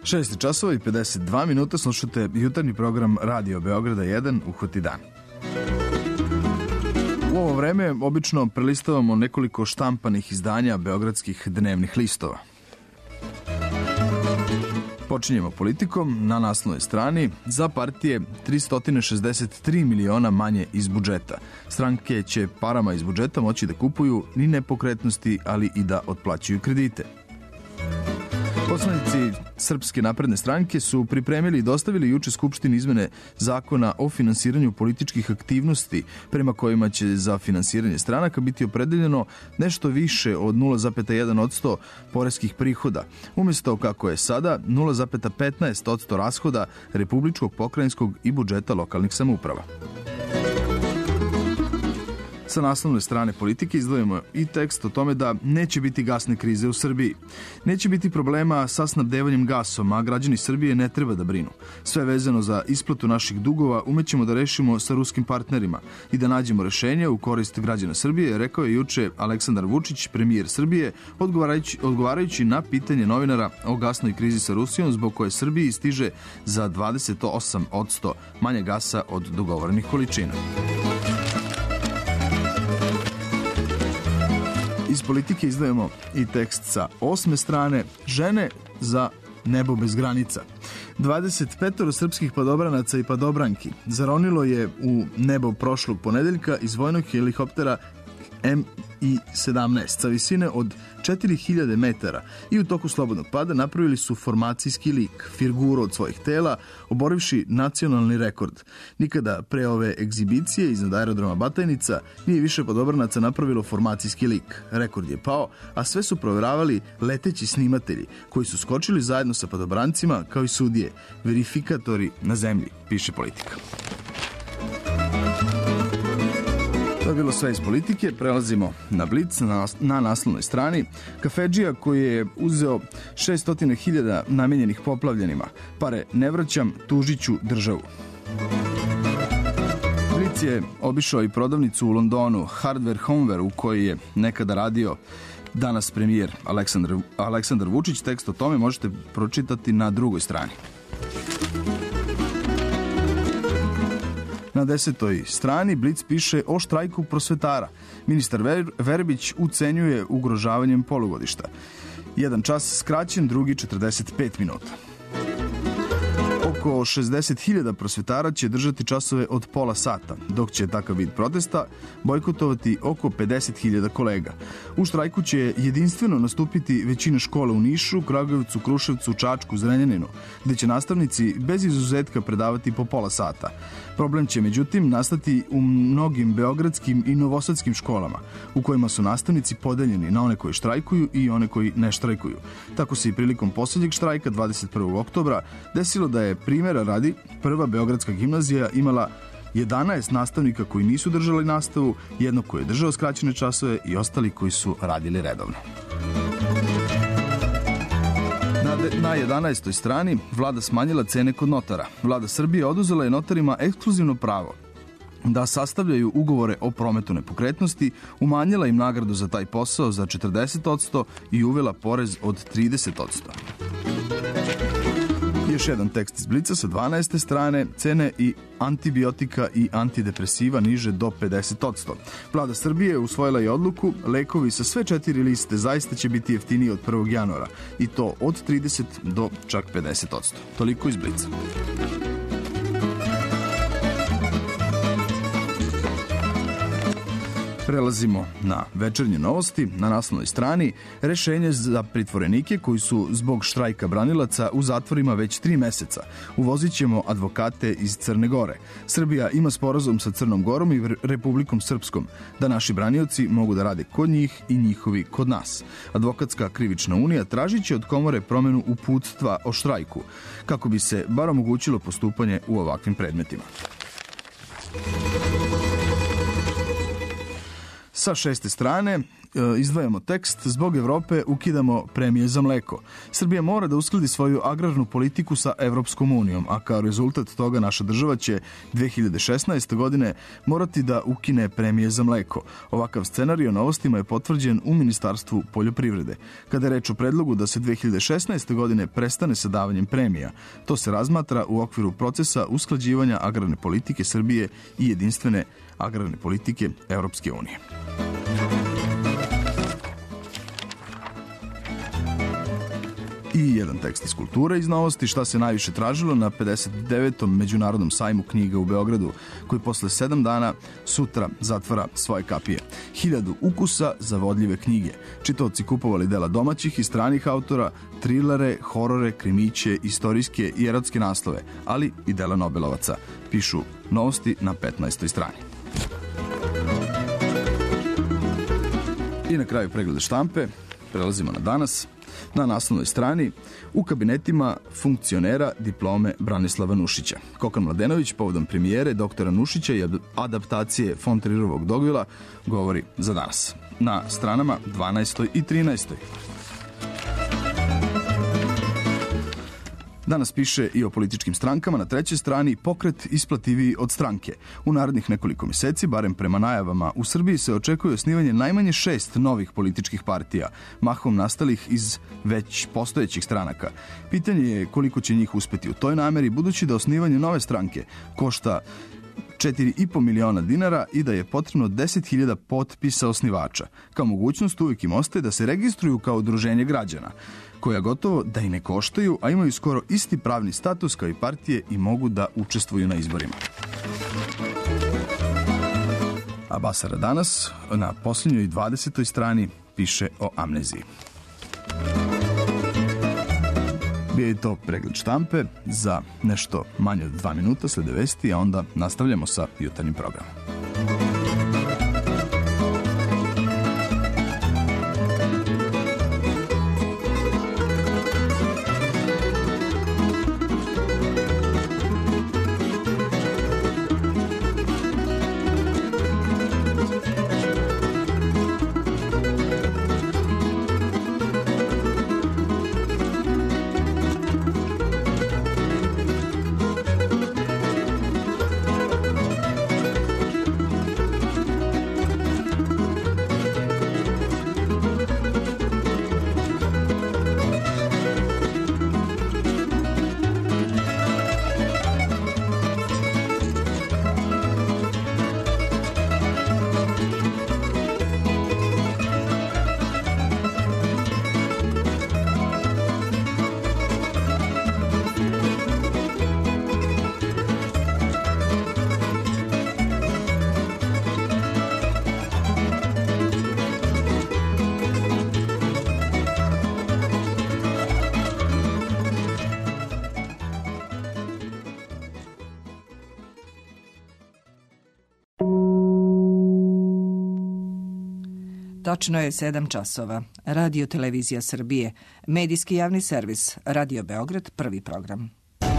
šest časova i pedeset dva minuta, slušate jutarnji program Radio Beograda jedan, Uhvati dan. U ovo vreme obično prelistavamo nekoliko štampanih izdanja beogradskih dnevnih listova. Počinjemo politikom. Na naslovnoj strani za partije tristo šezdeset tri miliona manje iz budžeta. Stranke će parama iz budžeta moći da kupuju ni nepokretnosti, ali i da otplaćuju kredite. Poslanici Srpske napredne stranke su pripremili i dostavili juče Skupštini izmene zakona o finansiranju političkih aktivnosti, prema kojima će za finansiranje stranaka biti opredeljeno nešto više od nula zarez jedan posto poreskih prihoda, umjesto kako je sada nula zarez petnaest posto rashoda republičkog, pokrajinskog i budžeta lokalnih samouprava. Sa naslovne strane politike izdvojimo i tekst o tome da neće biti gasne krize u Srbiji. Neće biti problema sa snabdevanjem gasom, a građani Srbije ne treba da brinu. Sve vezano za isplatu naših dugova umećemo da rešimo sa ruskim partnerima i da nađemo rešenje u korist građana Srbije, rekao je juče Aleksandar Vučić, premijer Srbije, odgovarajući, odgovarajući na pitanje novinara o gasnoj krizi sa Rusijom, zbog koje Srbiji stiže za dvadeset osam posto manje gasa od dogovorenih količina. Iz politike izdajemo i tekst sa osme strane, žene za nebo bez granica. dvadeset petoro srpskih padobranaca i padobranki zaronilo je u nebo prošlog ponedeljka iz vojnog helikoptera em i sedamnaest sa visine od četiri hiljade metara i u toku slobodnog pada napravili su formacijski lik, figuru od svojih tela, oborivši nacionalni rekord. Nikada pre ove egzibicije iznad aerodroma Batajnica nije više padobranaca napravilo formacijski lik. Rekord je pao, a sve su provjeravali leteći snimatelji koji su skočili zajedno sa padobrancima kao i sudije, verifikatori na zemlji, piše Politika. To je bilo sve iz politike. Prelazimo na Blic, na, na naslovnoj strani. Kafedžija koji je uzeo šessto hiljada namenjenih poplavljenima. Pare ne vraćam, tužiću državu. Blic je obišao i prodavnicu u Londonu, Hardware Homeware, u kojoj je nekada radio danas premijer Aleksandar, Aleksandar Vučić. Tekst o tome možete pročitati na drugoj strani. Na desetoj strani Blic piše o štrajku prosvetara. Ministar Ver, Verbić ucenjuje ugrožavanjem polugodišta. Jedan čas skraćen, drugi četrdeset pet minuta. Oko šezdeset hiljada prosvetara će držati časove od pola sata, dok će takav vid protesta bojkotovati oko pedeset hiljada kolega. U štrajku će jedinstveno nastupiti većina škola u Nišu, Kragujevcu, Kruševcu, Čačku, Zrenjaninu, gde će nastavnici bez izuzetka predavati po pola sata. Problem će međutim nastati u mnogim beogradskim i novosadskim školama, u kojima su nastavnici podeljeni na one koji štrajkuju i one koji ne štrajkuju. Tako se i prilikom posljednjeg štrajka dvadeset prvog oktobra desilo da je, primjera radi, prva beogradska gimnazija imala jedanaest nastavnika koji nisu držali nastavu, jedno koji je držao skraćene časove i ostali koji su radili redovno. Na jedanaestoj strani vlada smanjila cene kod notara. Vlada Srbije oduzela je notarima ekskluzivno pravo da sastavljaju ugovore o prometu nepokretnosti, umanjila im nagradu za taj posao za četrdeset posto i uvela porez od trideset posto. Još jedan tekst iz Blica sa dvanaeste strane, cene i antibiotika i antidepresiva niže do pedeset posto. Vlada Srbije usvojila je odluku, lekovi sa sve četiri liste zaista će biti jeftiniji od prvog januara i to od trideset do čak pedeset posto. Toliko iz Blica. Prelazimo na večernje novosti. Na naslovnoj strani rešenje za pritvorenike koji su zbog štrajka branilaca u zatvorima već tri meseca. Uvozit ćemo advokate iz Crne Gore. Srbija ima sporazum sa Crnom Gorom i Republikom Srpskom da naši branioci mogu da rade kod njih i njihovi kod nas. Advokatska krivična unija tražit će od komore promenu uputstva o štrajku, kako bi se bar omogućilo postupanje u ovakvim predmetima. Sa šeste strane izdvajamo tekst, zbog Evrope ukidamo premije za mleko. Srbija mora da uskladi svoju agrarnu politiku sa Evropskom unijom, a kao rezultat toga naša država će dve hiljade šesnaeste. godine morati da ukine premije za mleko. Ovakav scenario novostima je potvrđen u Ministarstvu poljoprivrede. Kada je reč o predlogu da se dve hiljade šesnaeste. godine prestane sa davanjem premija, to se razmatra u okviru procesa usklađivanja agrarne politike Srbije i jedinstvene agrarne politike Evropske unije. I jedan tekst iz kulture iz novosti, šta se najviše tražilo na pedeset devetom Međunarodnom sajmu knjiga u Beogradu, koji posle sedam dana sutra zatvara svoje kapije. Hiljadu ukusa za vodljive knjige. Čitaoci kupovali dela domaćih i stranih autora, trilere, horore, krimiće, istorijske i erotske naslove, ali i dela Nobelovaca, pišu novosti na petnaestoj strani. I na kraju pregleda štampe, prelazimo na danas. Na naslovnoj strani, u kabinetima funkcionera diplome Branislava Nušića. Kokan Mladenović povodom premijere doktora Nušića i adaptacije von Trierovog Dogvila govori za danas. Na stranama dvanaestoj i trinaestoj. Danas piše i o političkim strankama. Na trećoj strani pokret isplativiji od stranke. U narednih nekoliko mjeseci, barem prema najavama, u Srbiji se očekuje osnivanje najmanje šest novih političkih partija, mahom nastalih iz već postojećih stranaka. Pitanje je koliko će njih uspeti u toj nameri, budući da osnivanje nove stranke košta četiri i po miliona dinara i da je potrebno deset hiljada potpisa osnivača. Kao mogućnost uvijek im ostaje da se registruju kao udruženje građana, koja gotovo da i ne koštaju, a imaju skoro isti pravni status kao i partije i mogu da učestvuju na izborima. A Basara danas na posljednjoj dvadesetoj strani piše o amneziji. Bio je to pregled štampe za nešto manje od dva minuta, slede vesti, a onda nastavljamo sa jutarnjim programom. Tačno je sedam časova. Radio Televizija Srbije, medijski javni servis, Radio Beograd, prvi program.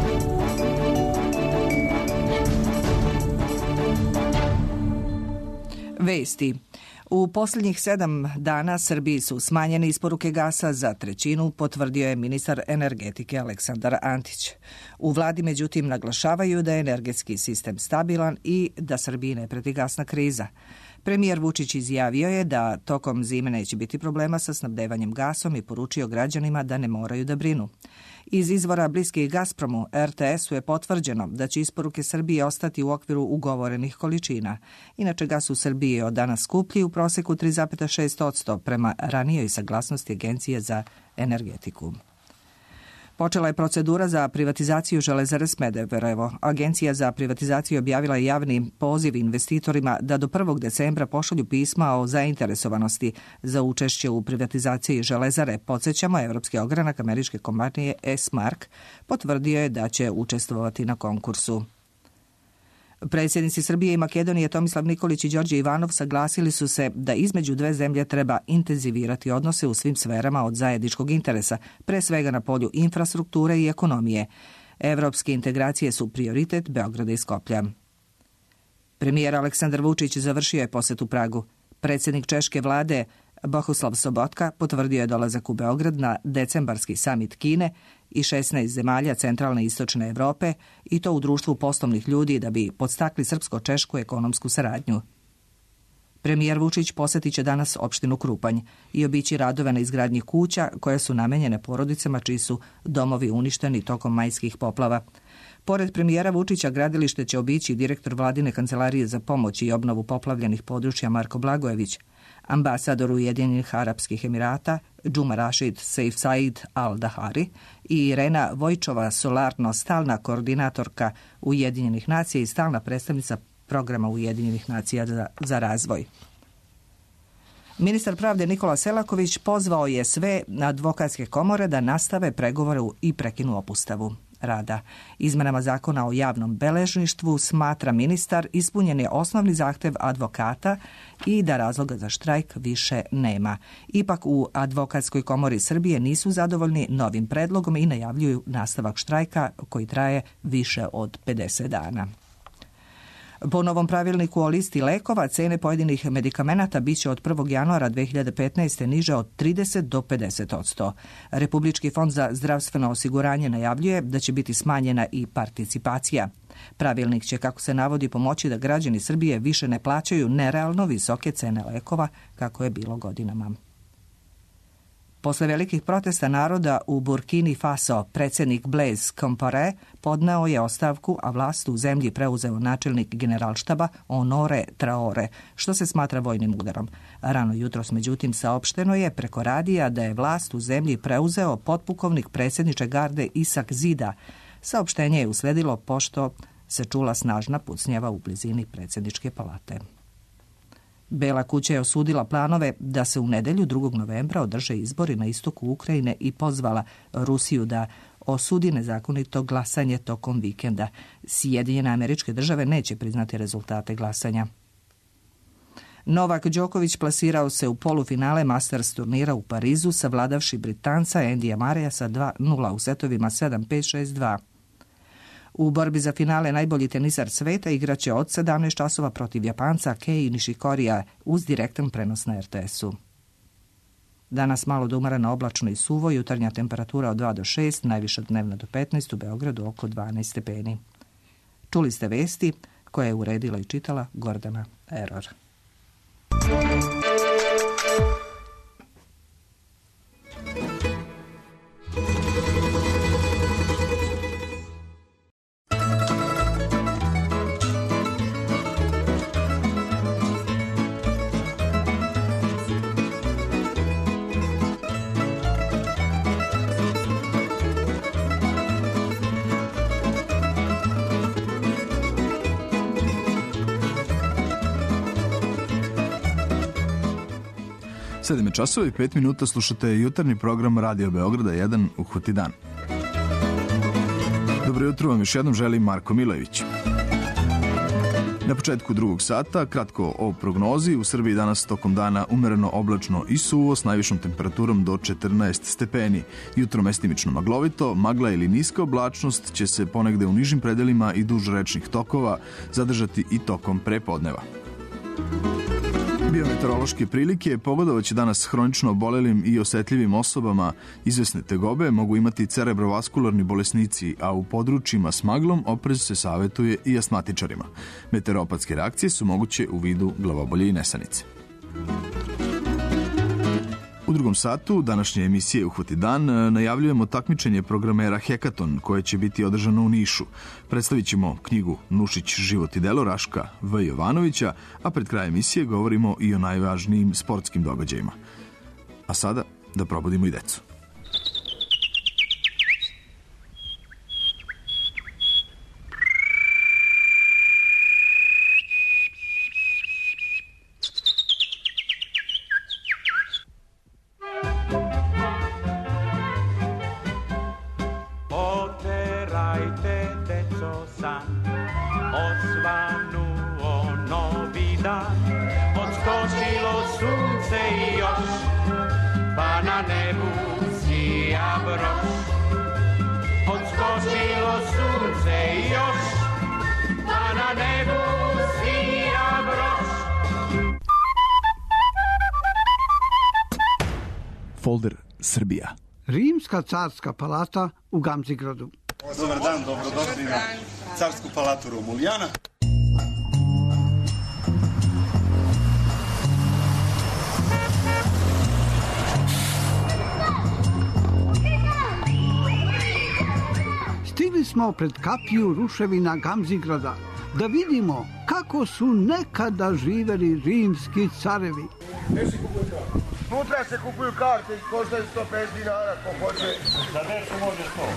Vesti. U posljednjih sedam dana Srbiji su smanjene isporuke gasa za trećinu, potvrdio je ministar energetike Aleksandar Antić. U vladi, međutim, naglašavaju da je energetski sistem stabilan i da Srbiji ne preti gasna kriza. Premijer Vučić izjavio je da tokom zime neće biti problema sa snabdevanjem gasom i poručio građanima da ne moraju da brinu. Iz izvora bliskih Gazpromu, er te esu je potvrđeno da će isporuke Srbije ostati u okviru ugovorenih količina. Inače, gas u Srbiji je od danas skuplji u proseku tri zarez šest posto prema ranijoj saglasnosti Agencije za energetiku. Počela je procedura za privatizaciju Železare Smederevo. Agencija za privatizaciju objavila je javni poziv investitorima da do prvog decembra pošalju pisma o zainteresovanosti za učešće u privatizaciji Železare. Podsjećamo, evropski ogranak američke kompanije S-Mark potvrdio je da će učestvovati na konkursu. Predsjednici Srbije i Makedonije Tomislav Nikolić i Đorđe Ivanov saglasili su se da između dve zemlje treba intenzivirati odnose u svim sferama od zajedničkog interesa, pre svega na polju infrastrukture i ekonomije. Evropske integracije su prioritet Beograda i Skoplja. Premijer Aleksandar Vučić završio je posjet u Pragu. Predsjednik češke vlade Bohuslav Sobotka potvrdio je dolazak u Beograd na decembarski samit Kine i šesnaest zemalja centralne i istočne Evrope, i to u društvu poslovnih ljudi da bi podstakli srpsko-češku ekonomsku saradnju. Premijer Vučić posjetit će danas opštinu Krupanj i obići radove na izgradnji kuća koje su namenjene porodicama čiji su domovi uništeni tokom majskih poplava. Pored premijera Vučića gradilište će obići direktor Vladine kancelarije za pomoć i obnovu poplavljenih područja Marko Blagojević, ambasador Ujedinjenih Arapskih Emirata Džuma Rašid Seif Said Al-Dahari i Irena Vojčova Solarno, stalna koordinatorka Ujedinjenih nacija i stalna predstavnica programa Ujedinjenih nacija za, za razvoj. Ministar pravde Nikola Selaković pozvao je sve advokatske komore da nastave pregovore i prekinu obustavu rada. Izmenama zakona o javnom beležništvu, smatra ministar, ispunjen je osnovni zahtev advokata i da razloga za štrajk više nema. Ipak u Advokatskoj komori Srbije nisu zadovoljni novim predlogom i najavljuju nastavak štrajka koji traje više od pedeset dana. Po novom pravilniku o listi lekova, cene pojedinih medikamenata biće od prvog januara dve hiljade petnaeste. niže od trideset do pedeset odsto. Republički fond za zdravstveno osiguranje najavljuje da će biti smanjena i participacija. Pravilnik će, kako se navodi, pomoći da građani Srbije više ne plaćaju nerealno visoke cene lekova, kako je bilo godinama. Posle velikih protesta naroda u Burkini Faso, predsjednik Blaise Compaoré podneo je ostavku, a vlast u zemlji preuzeo načelnik generalštaba Honore Traore, što se smatra vojnim udarom. Rano jutros, međutim, saopšteno je preko radija da je vlast u zemlji preuzeo potpukovnik predsjedniče garde Isak Zida. Saopštenje je usledilo pošto se čula snažna pucnjava u blizini predsjedničke palate. Bela kuća je osudila planove da se u nedelju drugog novembra održe izbori na istoku Ukrajine i pozvala Rusiju da osudi nezakonito glasanje tokom vikenda. Sjedinjene Američke Države neće priznati rezultate glasanja. Novak Đoković plasirao se u polufinale Masters turnira u Parizu, savladavši Britanca Andyja Murraya sa dva nula u setovima sedam pet šest dva. U borbi za finale najbolji tenisar sveta igraće od sedamnaest časova protiv Japanca Kei Nishikorija uz direktan prenos na er te esu. Danas malo do umoreno oblačno i suvo, jutarnja temperatura od dva do šest, najviša dnevna do petnaest, u Beogradu oko dvanaest stepeni. Čuli ste vesti koje je uredila i čitala Gordana Eror. sedam časova i pet minuta, slušate jutarnji program Radio Beograda jedan Uhvati dan. Dobro jutro vam još jednom želi Marko Milojević. Na početku drugog sata, kratko o prognozi. U Srbiji danas tokom dana umereno oblačno i suvo s najvišom temperaturom do četrnaest stepeni. Jutro mestimično maglovito, magla ili niska oblačnost će se ponegde u nižim predelima i duž rečnih tokova zadržati i tokom prepodneva. Biometeorološke prilike pogodovaće danas hronično obolelim i osetljivim osobama. Izvesne tegobe mogu imati cerebrovaskularni bolesnici, a u područjima s maglom oprez se savjetuje i astmatičarima. Meteoropatske reakcije su moguće u vidu glavobolje i nesanice. U drugom satu današnje emisije Uhvati dan najavljujemo takmičenje programera Hekaton koje će biti održano u Nišu. Predstavit ćemo knjigu Nušić, život i delo Raška V. Jovanovića, a pred krajem emisije govorimo i o najvažnijim sportskim događajima. A sada da probudimo i decu. folder Srbija. Rimska carska palata u Gamzigradu. Dobar dan, dobrodošli na carsku palatu Romulijana. Stigli smo pred kapiju ruševina Gamzigrada da vidimo kako su nekada živeli rimski carevi. Unutra se kupuju karte i koštaju sto pedeset dinara, ko hoće. Za decu može sto.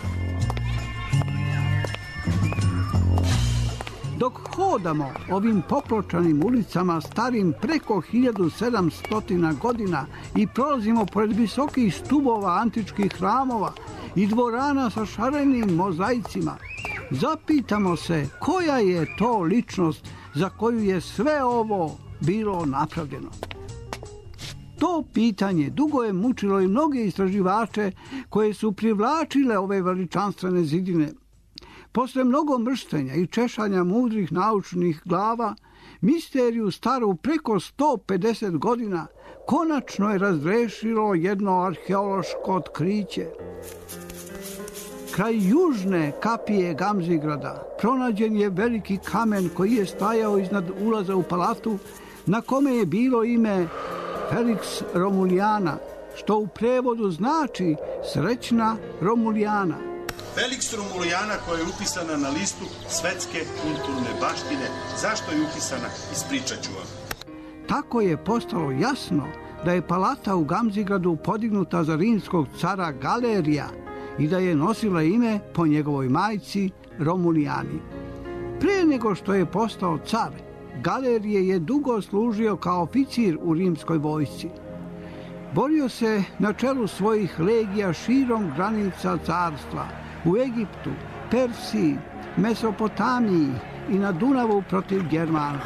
Dok hodamo ovim popločanim ulicama starim preko hiljadu sedamsto godina i prolazimo pored visokih stubova antičkih hramova i dvorana sa šarenim mozaicima, zapitamo se koja je to ličnost za koju je sve ovo bilo napravljeno. To pitanje dugo je mučilo i mnoge istraživače koje su privlačile ove veličanstvene zidine. Posle mnogo mrštenja i češanja mudrih naučnih glava, misteriju staru preko sto pedeset godina konačno je razrešilo jedno arheološko otkriće. Kraj južne kapije Gamzigrada pronađen je veliki kamen koji je stajao iznad ulaza u palatu, na kome je bilo ime Felix Romulijana, što u prevodu znači srećna Romulijana. Felix Romulijana koja je upisana na listu svetske kulturne baštine. Zašto je upisana? Ispričat ću vam. Tako je postalo jasno da je palata u Gamzigradu podignuta za rimskog cara Galerija i da je nosila ime po njegovoj majci Romulijani. Pre nego što je postao car, Galerije je dugo služio kao oficir u rimskoj vojsci. Borio se na čelu svojih legija širom granica carstva, u Egiptu, Persiji, Mesopotamiji i na Dunavu protiv Germana.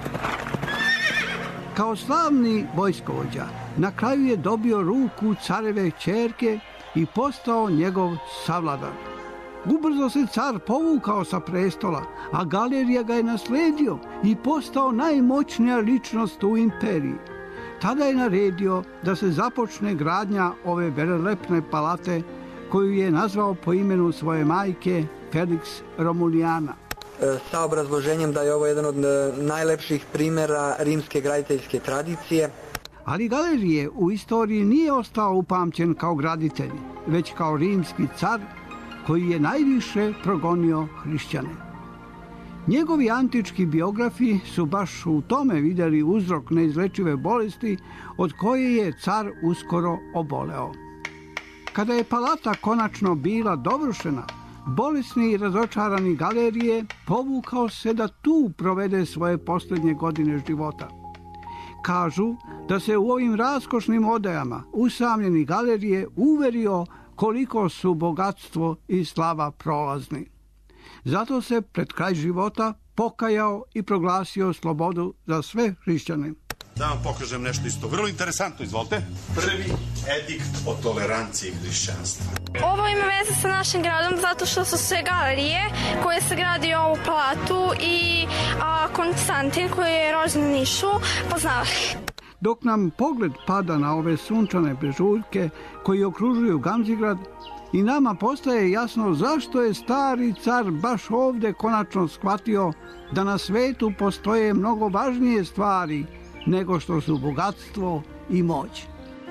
Kao slavni vojskovođa, na kraju je dobio ruku careve ćerke i postao njegov savladar. Ubrzo se car povukao sa prestola, a Galerija ga je nasledio i postao najmoćnija ličnost u imperiji. Tada je naredio da se započne gradnja ove velelepne palate, koju je nazvao po imenu svoje majke Felix Romulijana. Sa obrazloženjem da je ovo jedan od najlepših primjera rimske graditeljske tradicije. Ali Galerije u istoriji nije ostao upamćen kao graditelj, već kao rimski car koji je najviše progonio hrišćane. Njegovi antički biografi su baš u tome vidjeli uzrok neizlečive bolesti od koje je car uskoro oboleo. Kada je palata konačno bila dovršena, bolesni i razočarani Galerije povukao se da tu provede svoje posljednje godine života. Kažu da se u ovim raskošnim odajama usamljeni Galerije uverio koliko su bogatstvo i slava prolazni. Zato se pred kraj života pokajao i proglasio slobodu za sve hrišćane. Da vam pokažem nešto isto vrlo interesantno, izvolite. Prvi edikt o toleranciji hrišćanstva. Ovo ima veze sa našim gradom zato što su sve galerije koje se gradi ovu palatu i a, Konstantin koji je rođen u Nišu poznavali. Dok nam pogled pada na ove sunčane brežuljke koji okružuju Gamzigrad, i nama postaje jasno zašto je stari car baš ovde konačno shvatio da na svetu postoje mnogo važnije stvari nego što su bogatstvo i moć.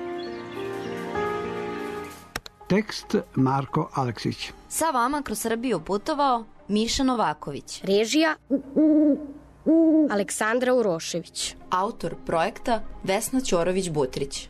Tekst Marko Aleksić. Sa vama kroz Srbiju putovao Miša Novaković. Režija Aleksandra Urošević. Autor projekta Vesna Ćorović-Butrić.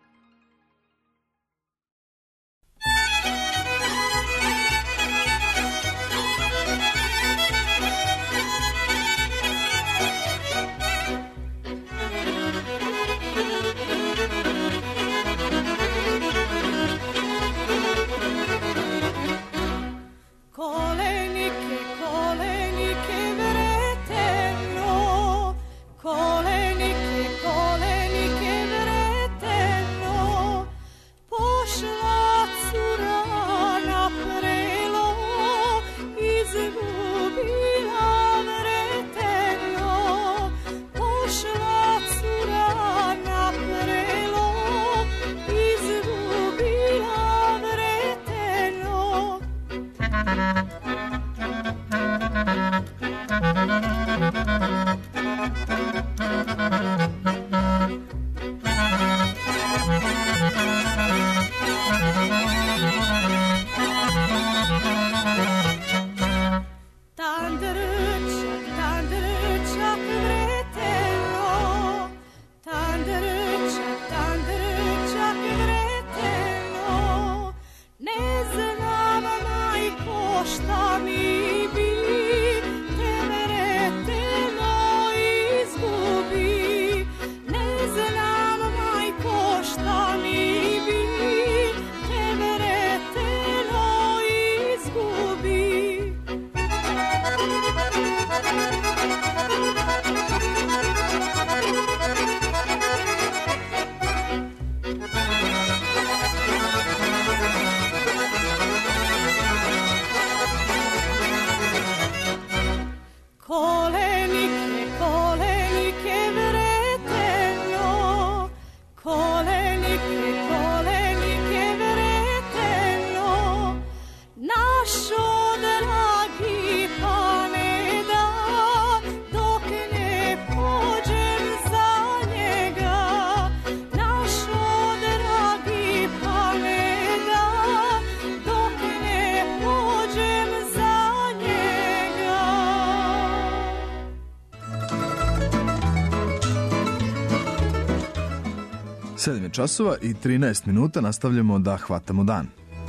Kolenike, kolenike vreteno, kolenike, kolenike vreteno. sedam je časova i trinaest minuta, nastavljamo da hvatamo dan.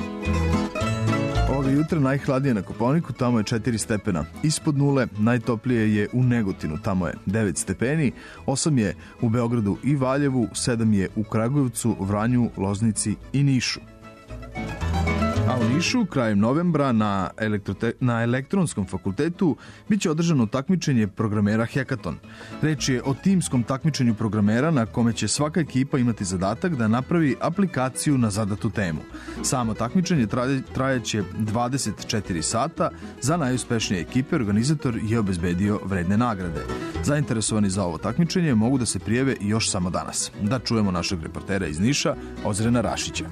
Ovog jutra najhladnije na Kopaoniku, tamo je četiri stepena ispod nule, najtoplije je u Negotinu, tamo je devet stepeni, osam je u Beogradu i Valjevu, sedam je u Kragujevcu, Vranju, Loznici i Nišu. A u Nišu, krajem novembra, na, elektrote, na Elektronskom fakultetu biće održano takmičenje programera Hekaton. Reč je o timskom takmičenju programera na kome će svaka ekipa imati zadatak da napravi aplikaciju na zadatu temu. Samo takmičenje trajaće dvadeset četiri sata. Za najuspešnije ekipe organizator je obezbedio vredne nagrade. Zainteresovani za ovo takmičenje mogu da se prijave još samo danas. Da čujemo našeg reportera iz Niša, Ozrena Rašića.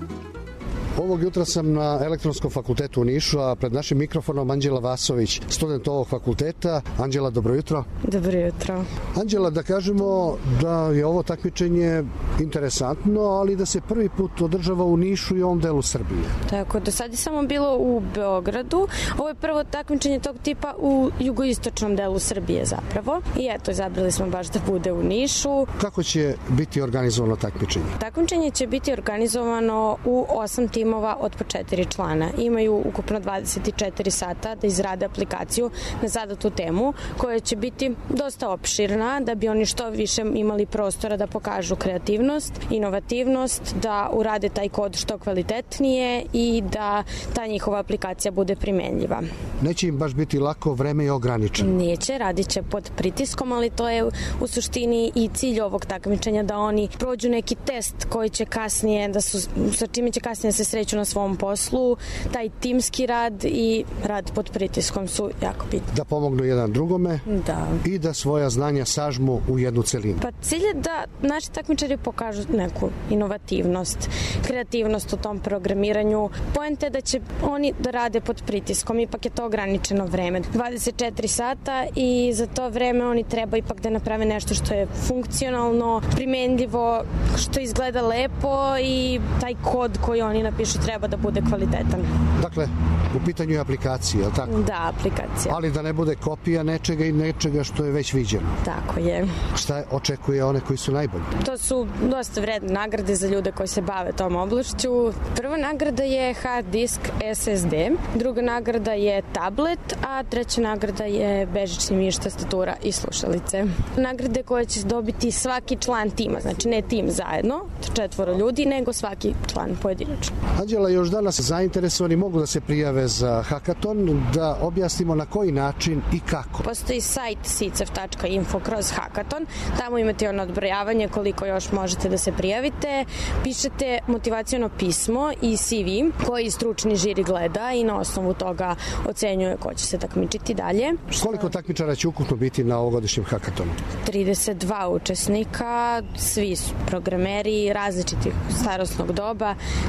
Ovog jutra sam na Elektronskom fakultetu u Nišu, a pred našim mikrofonom Anđela Vasović, student ovog fakulteta. Anđela, dobro jutro. Dobro jutro. Anđela, da kažemo da je ovo takmičenje interesantno, ali da se prvi put održava u Nišu i ovom delu Srbije. Tako, do sad je samo bilo u Beogradu. Ovo je prvo takmičenje tog tipa u jugoistočnom delu Srbije zapravo. I eto, izabrali smo baš da bude u Nišu. Kako će biti organizovano takmičenje? Takmičenje će biti organizovano u osam timova od po četiri člana. Imaju ukupno dvadeset četiri sata da izrade aplikaciju na zadatu temu, koja će biti dosta opširna, da bi oni što više imali prostora da pokažu kreativnost, inovativnost, da urade taj kod što kvalitetnije i da ta njihova aplikacija bude primenljiva. Neće im baš biti lako, vreme je ograničeno. Neće, radit će pod pritiskom, ali to je u suštini i cilj ovog takmičenja, da oni prođu neki test koji će kasnije, da su, sa čime će kasnije se sreću na svom poslu. Taj timski rad i rad pod pritiskom su jako bitni. Da pomognu jedan drugome da. I da svoja znanja sažmu u jednu celinu. Pa cilj je da naši takmičari pokažu neku inovativnost, kreativnost u tom programiranju. Poenta je da će oni da rade pod pritiskom, ipak je to ograničeno vreme. dvadeset četiri sata i za to vreme oni treba ipak da naprave nešto što je funkcionalno, primenljivo, što izgleda lepo i taj kod koji oni napišu treba da bude kvalitetan. Dakle, u pitanju je aplikacija, je li tako? Da, aplikacija. Ali da ne bude kopija nečega i nečega što je već viđeno. Tako je. Šta očekuje one koji su najbolji? To su dosta vredne nagrade za ljude koji se bave tom oblašću. Prva nagrada je hard disk S S D, druga nagrada je tablet, a treća nagrada je bežični miš, tastatura i slušalice. Nagrade koje će dobiti svaki član tima, znači ne tim zajedno, četvoro ljudi, nego svaki član pojedinačno. Anđela, još danas zainteresovani mogu da se prijave za hakaton, da objasnimo na koji način i kako. Postoji sajt sicev tačka info kroz hakaton, tamo imate ono odbrojavanje koliko još možete da se prijavite, pišete motivaciono pismo i C V koji stručni žiri gleda i na osnovu toga ocenjuje ko će se takmičiti dalje. Koliko takmičara će ukupno biti na ovogodišnjem hakatonu? trideset dva učesnika, svi su programeri različitih starosnog doba, nije nam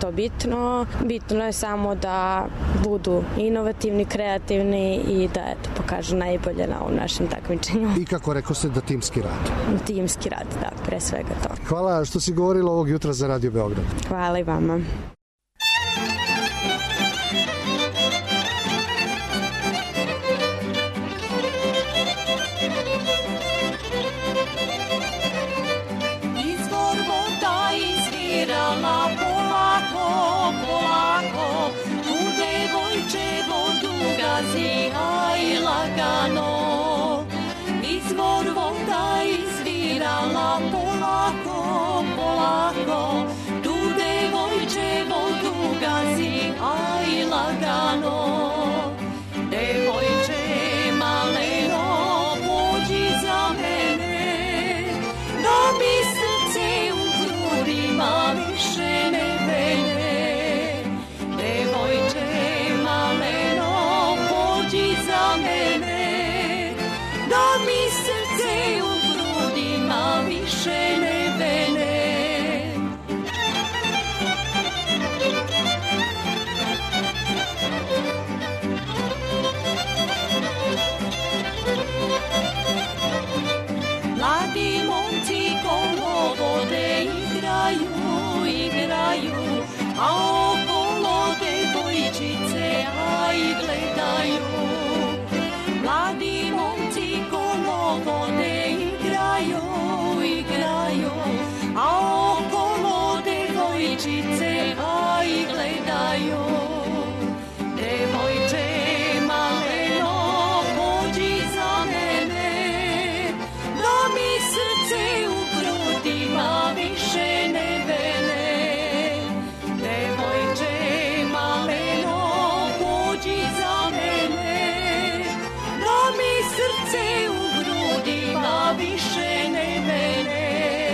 to bitno. Bitno je samo da budu inovativni, kreativni i da eto, pokažu najbolje na ovom našem takmičenju. I kako rekao ste da timski rad? Timski rad, da, pre svega to. Hvala što si govorila ovog jutra za Radio Beograd. Hvala i vama. Izvor voda izvirala polako, polako, tu devojče vodu gazi, aj lagano. Izvor voda izvirala polako, polako, tu devojče vodu gazi, aj lagano. Devojče maleno, pođi za mene, da mi srce u grudima više ne vene. Devojče maleno, pođi za mene, da mi srce u grudima više ne vene. Mladi momci kolo vode igraju, igraju, a okolo devojčice aj gledaju. Mladi momci kolo vode igraju, igraju, a okolo devojčice aj gledaju. Devojče maleno, pođi za mene, da mi srce u grudima više ne vene. Devojče maleno, pođi za mene, da mi srce u grudima više ne vene.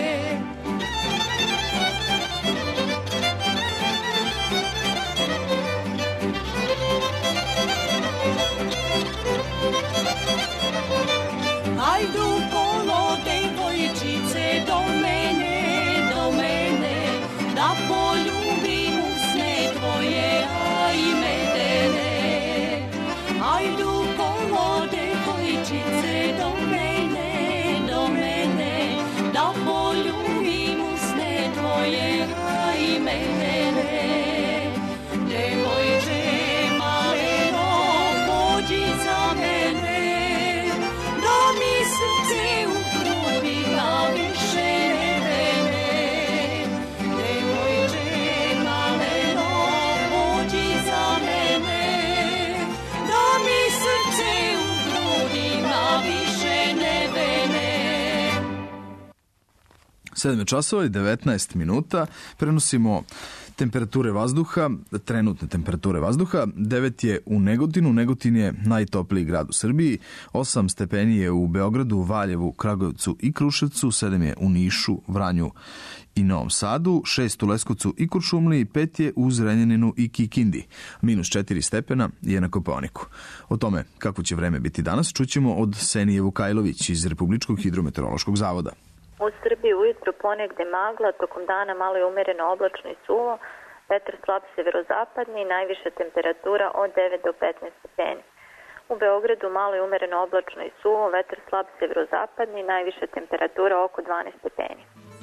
Hajdu kolo devojčice do mene, do mene, da poljubim usne tvoje, aj medene. Hajdu kolo devojčice do mene, do mene, da poljubim usne tvoje, aj medene. Devojče maleno, pođi za mene, da mi srce u grudima više ne vene. Devojče maleno, pođi za mene, da mi srce u grudima više ne vene. sedam časova i devetnaest minuta. Prenosimo temperature vazduha, trenutne temperature vazduha. devet je u Negotinu. Negotin je najtopliji grad u Srbiji. osam stepeni je u Beogradu, Valjevu, Kragujevcu i Kruševcu. sedam je u Nišu, Vranju i Novom Sadu. šest u Leskovcu i Kuršumliji. pet je u Zrenjaninu i Kikindi. minus četiri stepena je na Kopaoniku. O tome kako će vreme biti danas čućemo od Senije Vukajlović iz Republičkog hidrometeorološkog zavoda. U Srbiji ujutro ponegde magla, tokom dana malo je umereno oblačno i suvo, vetar slab severozapadni, najviša temperatura od devet do petnaest stepeni. U Beogradu malo je umereno oblačno i suvo, vetar slab severozapadni, najviša temperatura oko dvanaest stepeni.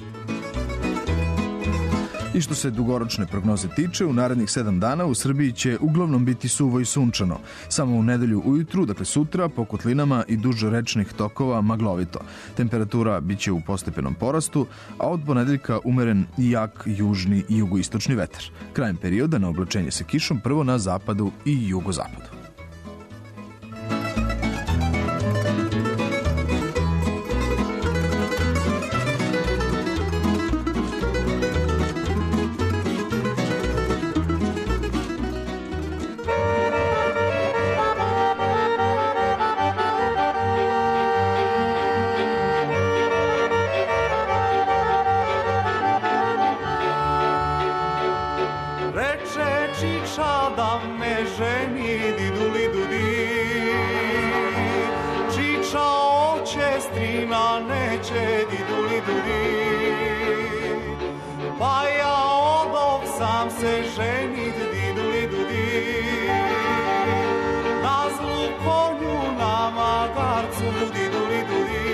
I što se dugoročne prognoze tiče, u narednih sedam dana u Srbiji će uglavnom biti suvo i sunčano. Samo u nedelju ujutru, dakle sutra, po kotlinama i duž rečnih tokova maglovito. Temperatura biće u postepenom porastu, a od ponedeljka umeren i jak južni i jugoistočni vetar. Krajem perioda na oblačenje sa kišom prvo na zapadu i jugozapadu. Pa ja odov sam se ženit, diduli dudi. Na zlu konju, na magarcu, diduli dudi.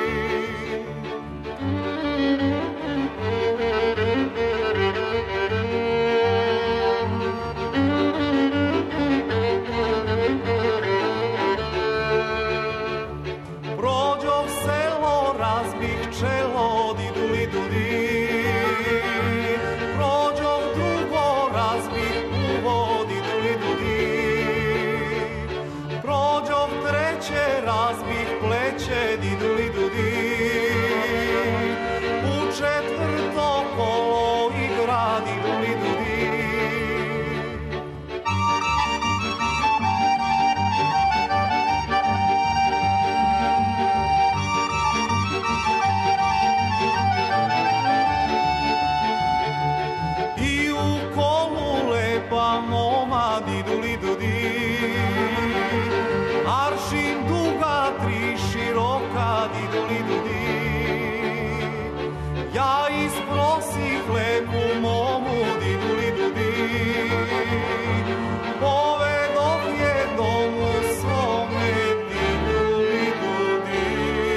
Prođov selo, razbih čelo, diduli dudi. Prođov drugo, razbih uvo, diduli dudi. Prođov treće, razbih pleće, diduli dudi. U četvrto kolo igra, diduli dudi. I u kolu lepa moma, diduli dudi. Aršin duga, tri široka, diduli dudi. Ja isprosih lepu momu, diduli dudi. Povedoh je domu svome, diduli dudi.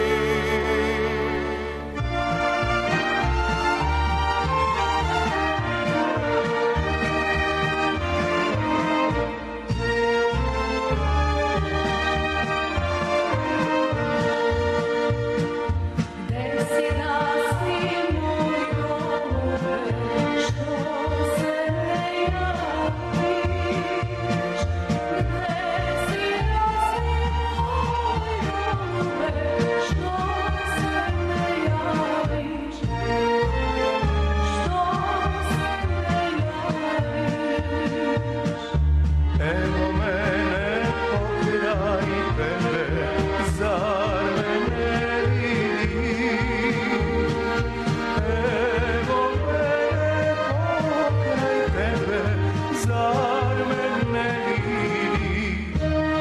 Evo mene pokraj tebe, zar me ne vidiš? Evo mene pokraj tebe, zar me ne vidiš?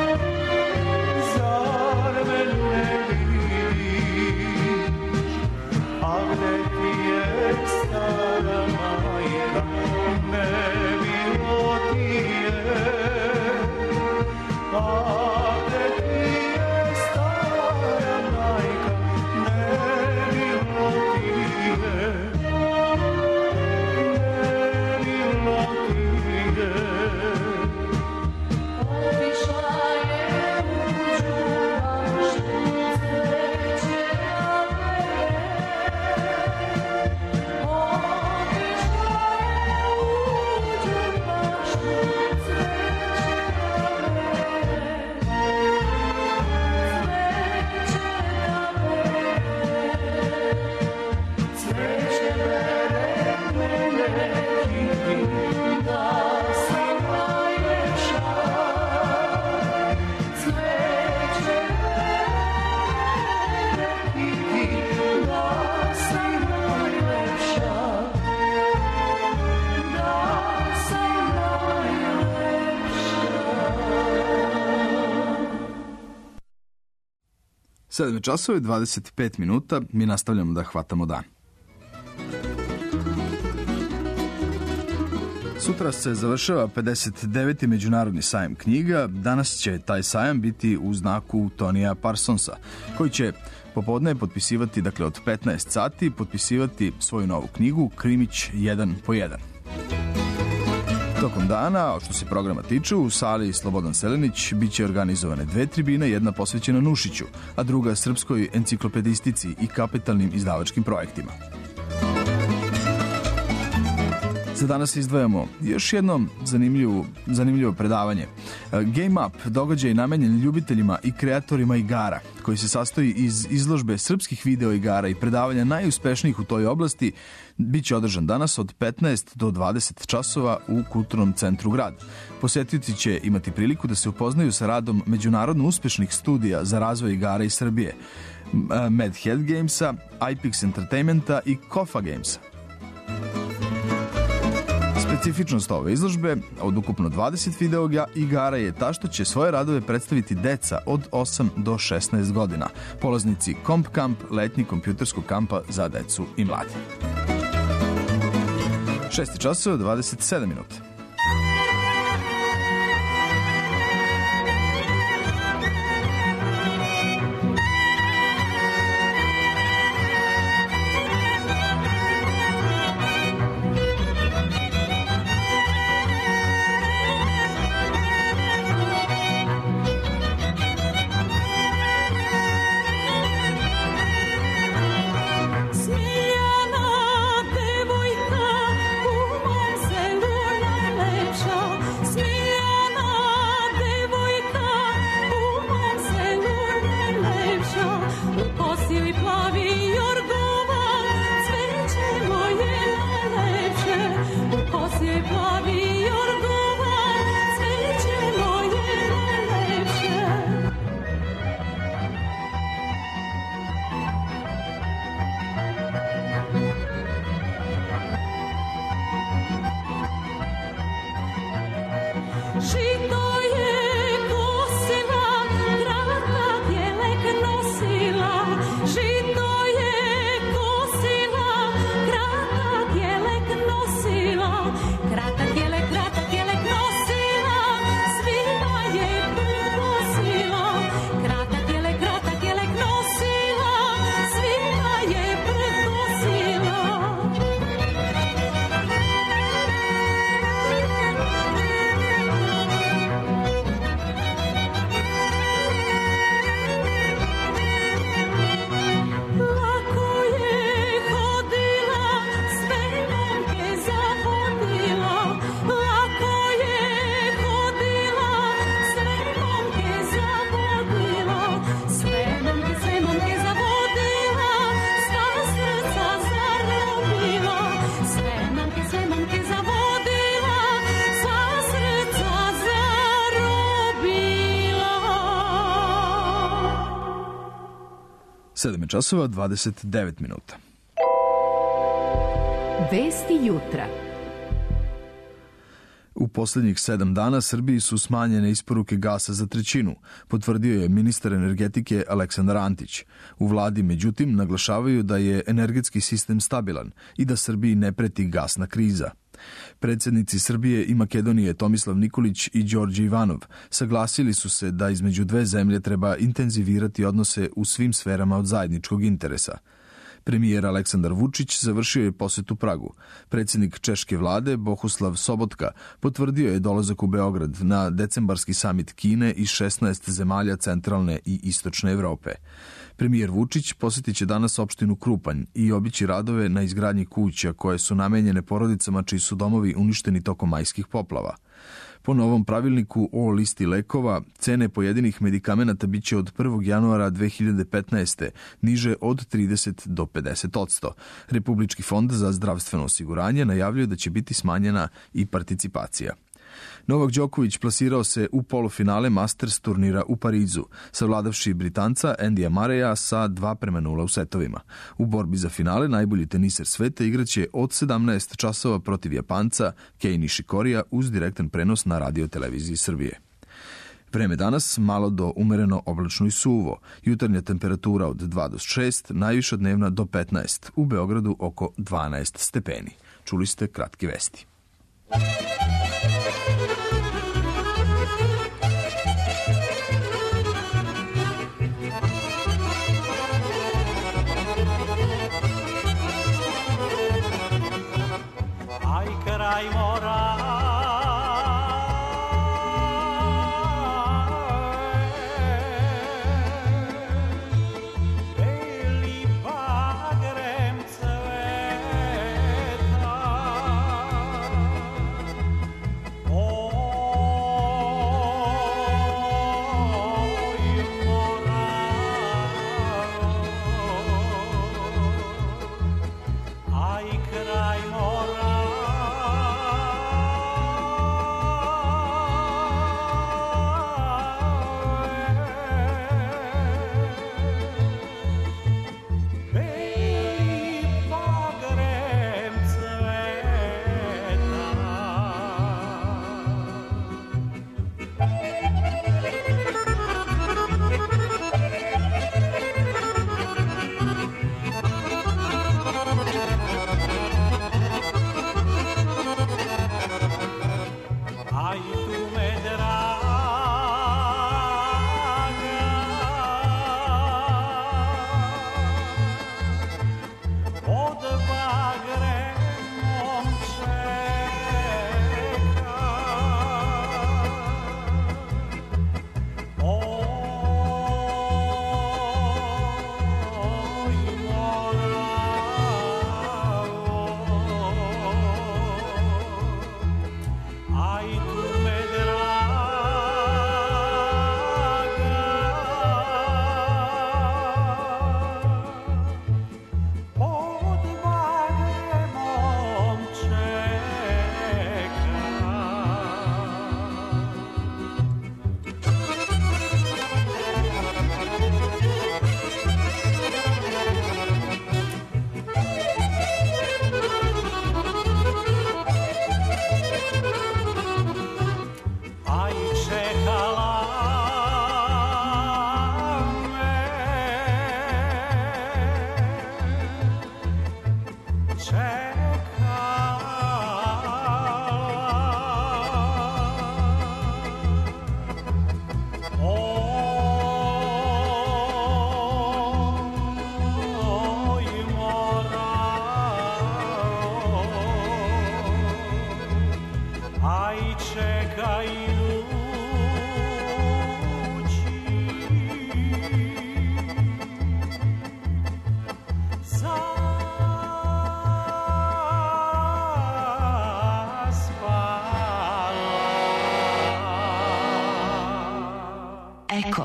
Zar me ne vidiš? A gde ti je stara majka, ne bilo ti je. A gde ti je stara majka, ne bilo ti je. Ne bilo ti je. Otišla je u đuvaštu, cveće na mene. Otišla je u đuvaštu, cveće na mene. Cveće bere mene, kitim da si najlepša. Cveće bere mene, kitim da si najlepša. Da si najlepša. sedam časova i dvadeset pet minuta, mi nastavljamo da hvatamo dan. Sutra se završava pedeset deveti Međunarodni sajam knjiga. Danas će taj sajam biti u znaku Tonija Parsonsa, koji će popodne potpisivati, dakle od petnaest sati, potpisivati svoju novu knjigu Krimić jedan po jedan. Tokom dana, što se programa tiče, u sali Slobodan Selenić biće organizovane dve tribine, jedna posvećena Nušiću, a druga srpskoj enciklopedistici i kapitalnim izdavačkim projektima. Za danas izdvajamo još jedno zanimljivo, zanimljivo predavanje. Game Up, događaj namenjen ljubiteljima i kreatorima igara, koji se sastoji iz izložbe srpskih video igara i predavanja najuspešnijih u toj oblasti, bit će održan danas od petnaest do dvadeset časova u Kulturnom centru grad. Posjetitelji će imati priliku da se upoznaju sa radom međunarodno uspešnih studija za razvoj igara iz Srbije, Mad Head Gamesa, iPix Entertainmenta i Kofa Gamesa. Specifičnost ove izložbe od ukupno dvadeset video igara je ta što će svoje radove predstaviti deca od osam do šesnaest godina, polaznici Comp Camp, letnji kompjuterskog kampa za decu i mlade. šest časova dvadeset sedam minuta. sedam časova dvadeset devet minuta. Vesti jutra. U posljednjih sedam dana Srbiji su smanjene isporuke gasa za trećinu, potvrdio je ministar energetike Aleksandar Antić. U vladi, međutim, naglašavaju da je energetski sistem stabilan i da Srbiji ne preti gasna kriza. Predsjednici Srbije i Makedonije Tomislav Nikolić i Đorđe Ivanov saglasili su se da između dve zemlje treba intenzivirati odnose u svim sferama od zajedničkog interesa. Premijer Aleksandar Vučić završio je posetu Pragu. Predsjednik češke vlade Bohuslav Sobotka potvrdio je dolazak u Beograd na decembarski samit Kine i šesnaest zemalja centralne i istočne Evrope. Premijer Vučić posjetit će danas opštinu Krupanj i obići radove na izgradnji kuća koje su namenjene porodicama čiji su domovi uništeni tokom majskih poplava. Po novom pravilniku o listi lekova, cene pojedinih medikamenata biće od prvog januara dve hiljade petnaeste niže od trideset do pedeset odsto. Republički fond za zdravstveno osiguranje najavljuje da će biti smanjena i participacija. Novak Đoković plasirao se u polufinale Masters turnira u Parizu, savladavši Britanca Andyja Murraya sa dva prema nula u setovima. U borbi za finale najbolji teniser sveta igraće od sedamnaest časova protiv Japanca Kei Nishikorija uz direktan prenos na Radio televiziji Srbije. Vreme danas malo do umereno oblačno i suvo. Jutarnja temperatura od dva do šest, najviša dnevna do petnaest. U Beogradu oko dvanaest stepeni. Čuli ste kratke vesti. Aj kraj mora, beli bagrem cveta, Eko.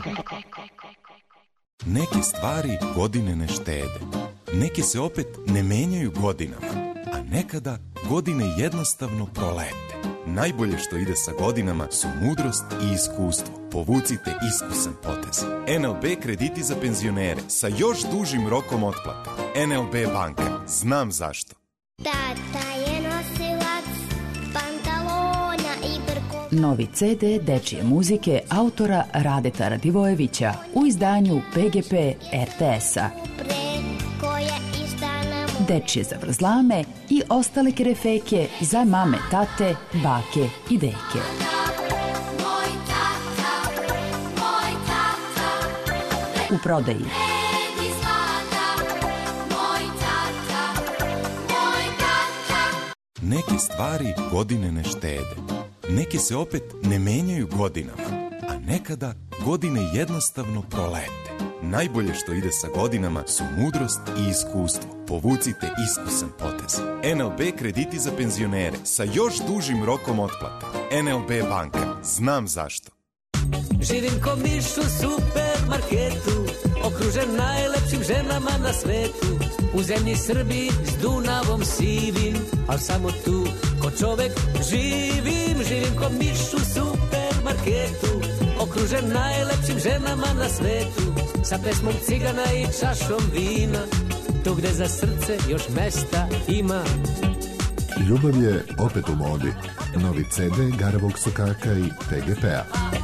Neke stvari godine ne štede. Neke se opet ne menjaju godinama, a nekada godine jednostavno prolete. Najbolje što ide sa godinama su mudrost i iskustvo. Povucite iskusan potez. en el be krediti za penzionere sa još dužim rokom otplate. en el be banka. Znam zašto. Tata je nosilac pantalona i brko. Novi ce de dečije muzike autora Radeta Radivojevića u izdanju pe ge pe er te es-a. Preko je izdana Dečije zavrzlame i ostale kerefeke za mame, tate, bake i deke. moj tata, moj tata. U prodaji Red izgleda, moj tata, moj tata. Neke stvari godine ne štede. Neke se opet ne menjaju godinama, a nekada godine jednostavno prolete. Najbolje što ide sa godinama su mudrost i iskustvo. Povucite iskusan potez. en el be krediti za penzionere sa još dužim rokom otplate. en el be banka. Znam zašto. Živim ko miš u supermarketu, okružen najlepšim ženama na svetu. U zemlji Srbiji s Dunavom sivim, al samo tu ko čovek živim. Živim ko miš u supermarketu, okružen najlepšim ženama na svetu. Sa pesmom cigana i čašom vina, tu gde za srce još mesta ima. Ljubav je opet u modi. Novi ce de Garavog sokaka i pe ge pe-a.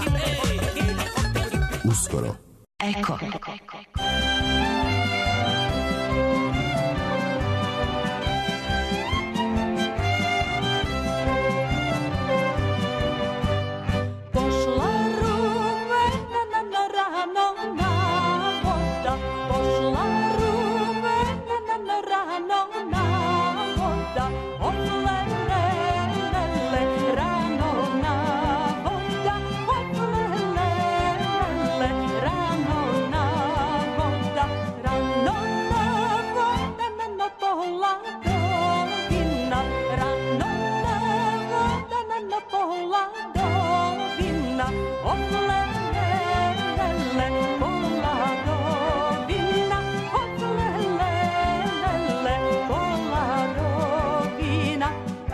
Uskoro. Eko. Pošla rumena na rano na voda, pošla rumena na rano na voda, oplele rano na voda, oplele rano na voda, rano na voda na na pola dovina, rano na voda na na pola dovina, oplele pola dovina, oplele pola dovina.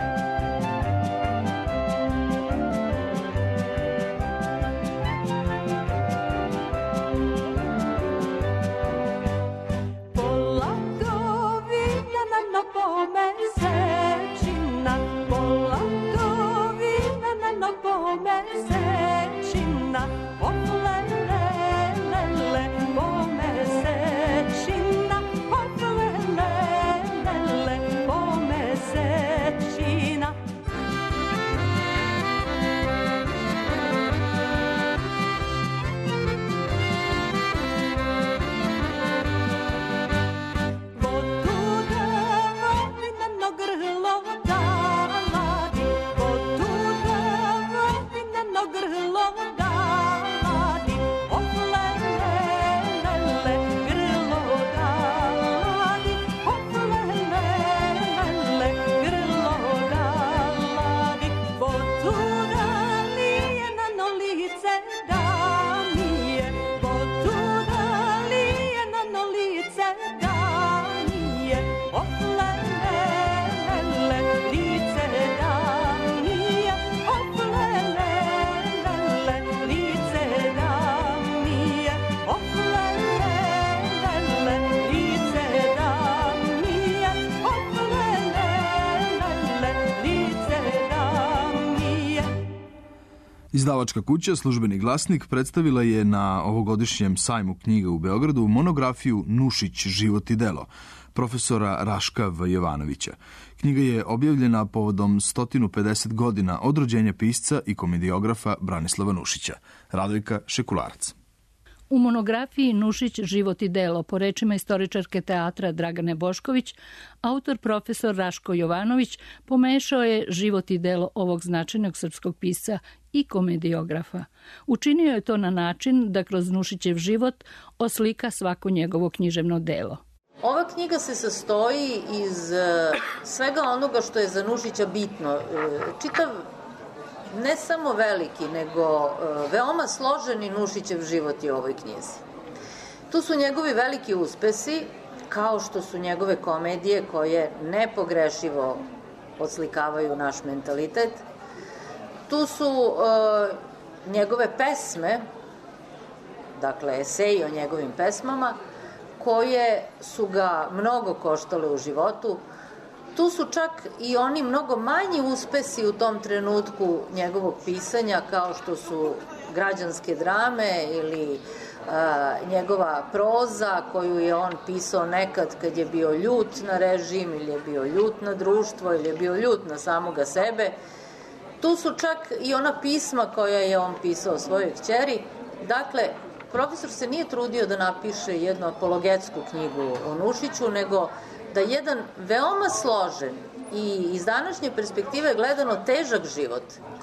Pola dovina na na pomesečina, pola dovina na na pomesečina, oplele pomesečina, oplele pomesečina. Votuda vodina no grlo daladi, votuda vodina no grlo daladi, oplele grlo daladi, oplele grlo daladi, votuda lijena no lice da mi je, votuda lijena no lice da mi je, oplele lice da mi je, oplele lice da mi je, oplele lice da mi je, oplele lice da mi je. Izdavačka kuća Službeni glasnik predstavila je na ovogodišnjem sajmu knjiga u Beogradu monografiju Nušić, život i delo profesora Raška V. Jovanovića. Knjiga je objavljena povodom sto pedeset godina od rođenja pisca i komediografa Branislava Nušića. Radojka Šekularac. U monografiji Nušić, život i delo, po rečima istoričarke teatra Dragane Bošković, autor profesor Raško Jovanović pomešao je život i delo ovog značajnog srpskog pisca i komediografa. Učinio je to na način da kroz Nušićev život oslika svako njegovo književno delo. Ova knjiga se sastoji iz svega onoga što je za Nušića bitno. Čitav ne samo veliki, nego veoma složeni Nušićev život je u ovoj knjizi. Tu su njegovi veliki uspesi, kao što su njegove komedije koje nepogrešivo odslikavaju naš mentalitet. Tu su uh, njegove pesme, dakle eseji o njegovim pesmama, koje su ga mnogo koštale u životu. Tu su čak i oni mnogo manji uspesi u tom trenutku njegovog pisanja, kao što su građanske drame ili a, njegova proza koju je on pisao nekad kad je bio ljut na režim ili je bio ljut na društvo ili je bio ljut na samoga sebe. Tu su čak i ona pisma koja je on pisao svojoj kćeri. Dakle, profesor se nije trudio da napiše jednu apologetsku knjigu o Nušiću, nego da jedan veoma složen i iz današnje perspektive gledano težak život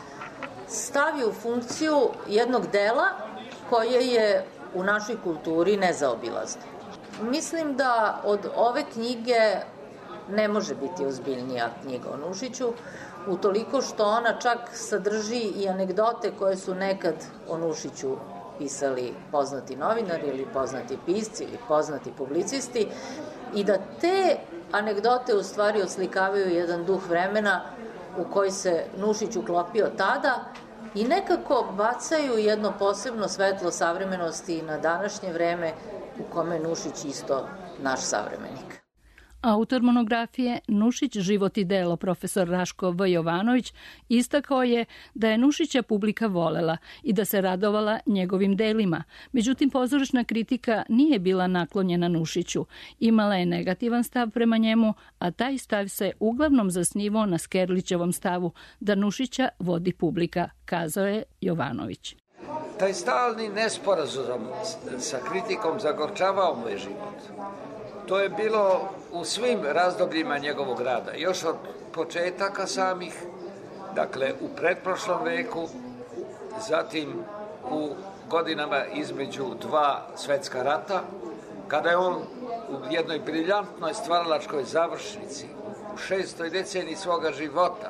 stavi u funkciju jednog dela koje je u našoj kulturi nezaobilazno. Mislim da od ove knjige ne može biti ozbiljnija knjiga o Nušiću, utoliko što ona čak sadrži i anegdote koje su nekad o Nušiću pisali poznati novinari ili poznati pisci ili poznati publicisti i da te anegdote u stvari oslikavaju jedan duh vremena u koji se Nušić uklopio tada i nekako bacaju jedno posebno svetlo savremenosti na današnje vreme u kome Nušić isto naš savremenik. Autor monografije Nušić, život i delo, profesor Raško V. Jovanović, istakao je da je Nušića publika volela i da se radovala njegovim delima. Međutim, pozorišna kritika nije bila naklonjena Nušiću. Imala je negativan stav prema njemu, a taj stav se uglavnom zasnivao na Skerlićevom stavu da Nušića vodi publika, kazao je Jovanović. Taj stalni nesporazum sa kritikom zagorčavao mu je život. To je bilo u svim razdobljima njegovog rada, još od početaka samih, dakle u pretprošlom veku, zatim u godinama između dva svetska rata, kada je on u jednoj briljantnoj stvaralačkoj završnici, u šestoj deceniji svoga života,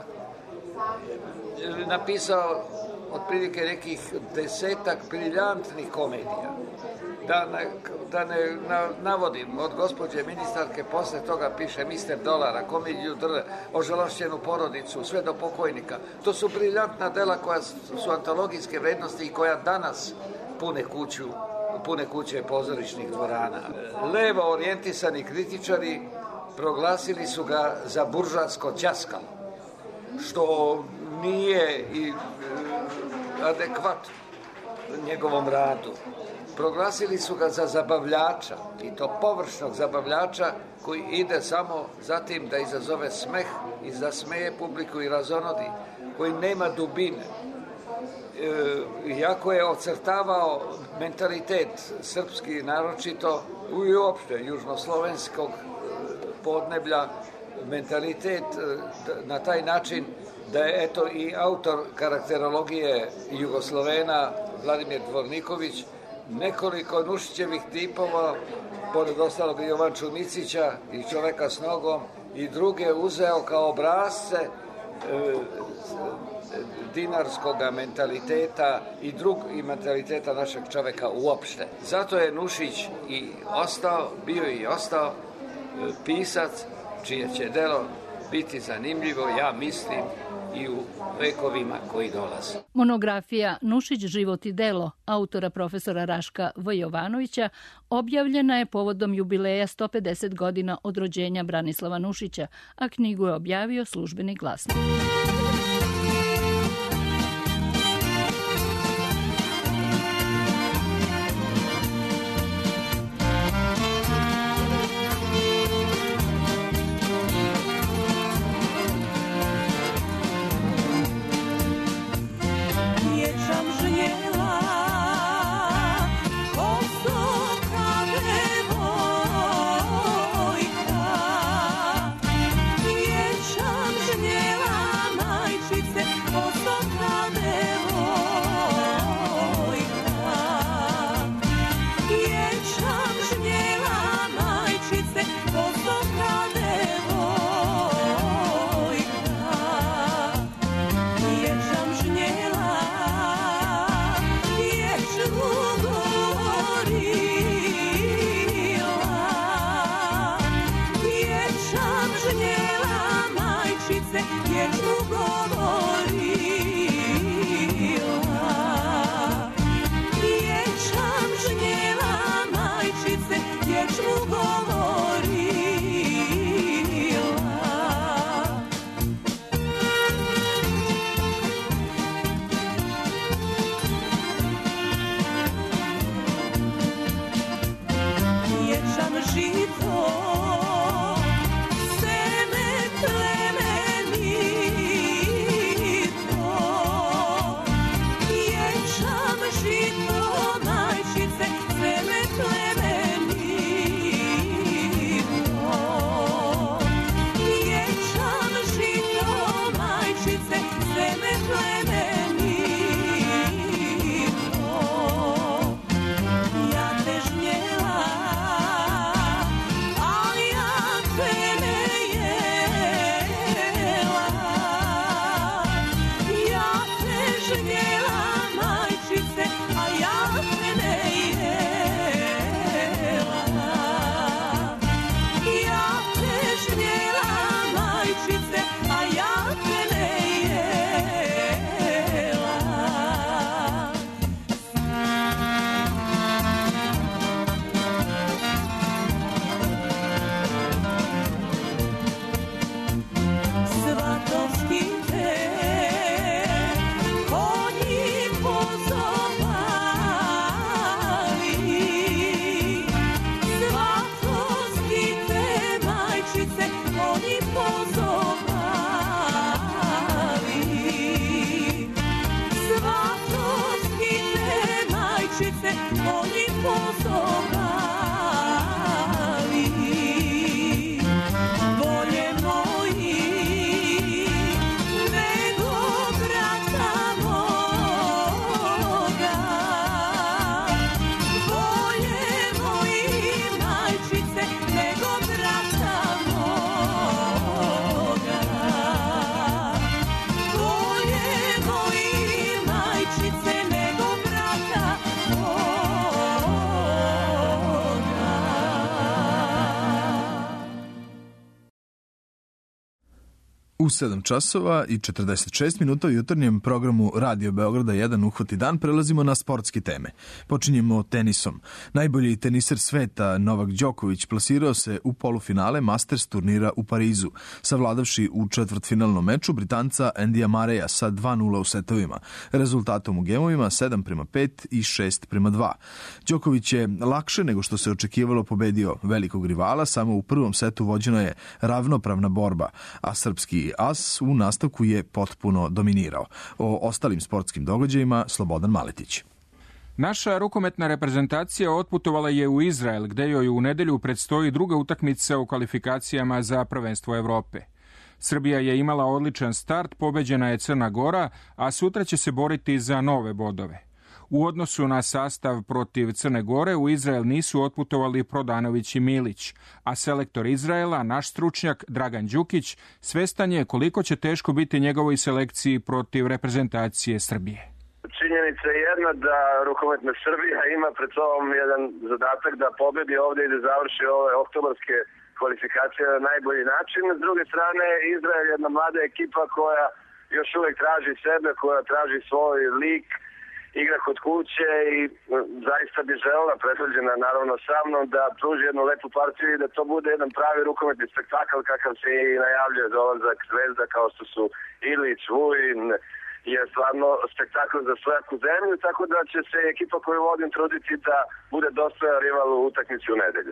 napisao otprilike nekih desetak briljantnih komedija. Da ne, da ne na, navodim, od gospođe ministarke posle toga piše mister Dolara, komediju Dr, ožalošćenu porodicu, sve do pokojnika. To su briljantna dela koja su antologijske vrednosti i koja danas pune kuću, pune kuće pozorišnih dvorana. Levo orijentisani kritičari proglasili su ga za buržoasko ćaskalo, što nije i adekvatno njegovom radu. Proglasili su ga za zabavljača, i to površnog zabavljača koji ide samo za tim da izazove smeh i zasmeje publiku i razonodi, koji nema dubine. E, iako je ocrtavao mentalitet srpski, naročito i uopšte južnoslovenskog podneblja, mentalitet na taj način da je eto i autor karakterologije Jugoslovena Vladimir Dvorniković nekoliko Nušićevih tipova, pored ostalog i Jovanču Micića i Čoveka s nogom i druge uzeo kao obrazce e, dinarskog mentaliteta i drug i mentaliteta našeg čoveka uopšte. Zato je Nušić i ostao, bio i ostao e, pisac čije će delo biti zanimljivo, ja mislim, i u vekovima koji dolaze. Monografija Nušić, život i delo autora profesora Raška V. Jovanovića objavljena je povodom jubileja sto pedeset godina od rođenja Branislava Nušića, a knjigu je objavio Službeni glasnik. Ječam žnjela majčice, oni pozovali. Bolje moji nego brata moga. Bolje moji majčice nego brata moga. Bolje moji majčice nego brata U sedam časova i četrdeset šest minuta u jutarnjem programu Radio Beograda jedan Uhvati dan prelazimo na sportske teme. Počinjemo tenisom. Najbolji teniser sveta Novak Đoković plasirao se u polufinale Masters turnira u Parizu, savladavši u četvrtfinalnom meču Britanca Andyja Murraya sa dva nula u setovima, rezultatom u gemovima sedam prema pet i šest prema dva. Đoković je lakše nego što se očekivalo pobedio velikog rivala, samo u prvom setu vođena je ravnopravna borba, a srpski as u nastavku je potpuno dominirao. O ostalim sportskim događajima Slobodan Maletić. Naša rukometna reprezentacija otputovala je u Izrael, gde joj u nedelju predstoji druga utakmica u kvalifikacijama za prvenstvo Evrope. Srbija je imala odličan start, pobeđena je Crna Gora, a sutra će se boriti za nove bodove. U odnosu na sastav protiv Crne Gore u Izrael nisu otputovali Prodanović i Milić, a selektor Izraela, naš stručnjak Dragan Đukić, svestan je koliko će teško biti njegovoj selekciji protiv reprezentacije Srbije. Činjenica je jedna da rukometna Srbija ima pred sobom jedan zadatak da pobedi ovde i da završi ove oktobarske kvalifikacije na najbolji način. S druge strane, Izrael je jedna mlada ekipa koja još uvek traži sebe, koja traži svoj lik, igra kod kuće i zaista bi želela, predvođena naravno sa mnom, da pruži jednu lepu partiju i da to bude jedan pravi rukometni spektakl kakav se i najavljuje dolazak zvezda kao što su Ilić, Vujin, je stvarno spektakl za svaku zemlju, tako da će se ekipa koju vodim truditi da bude dostojan rival u utakmici u nedelju.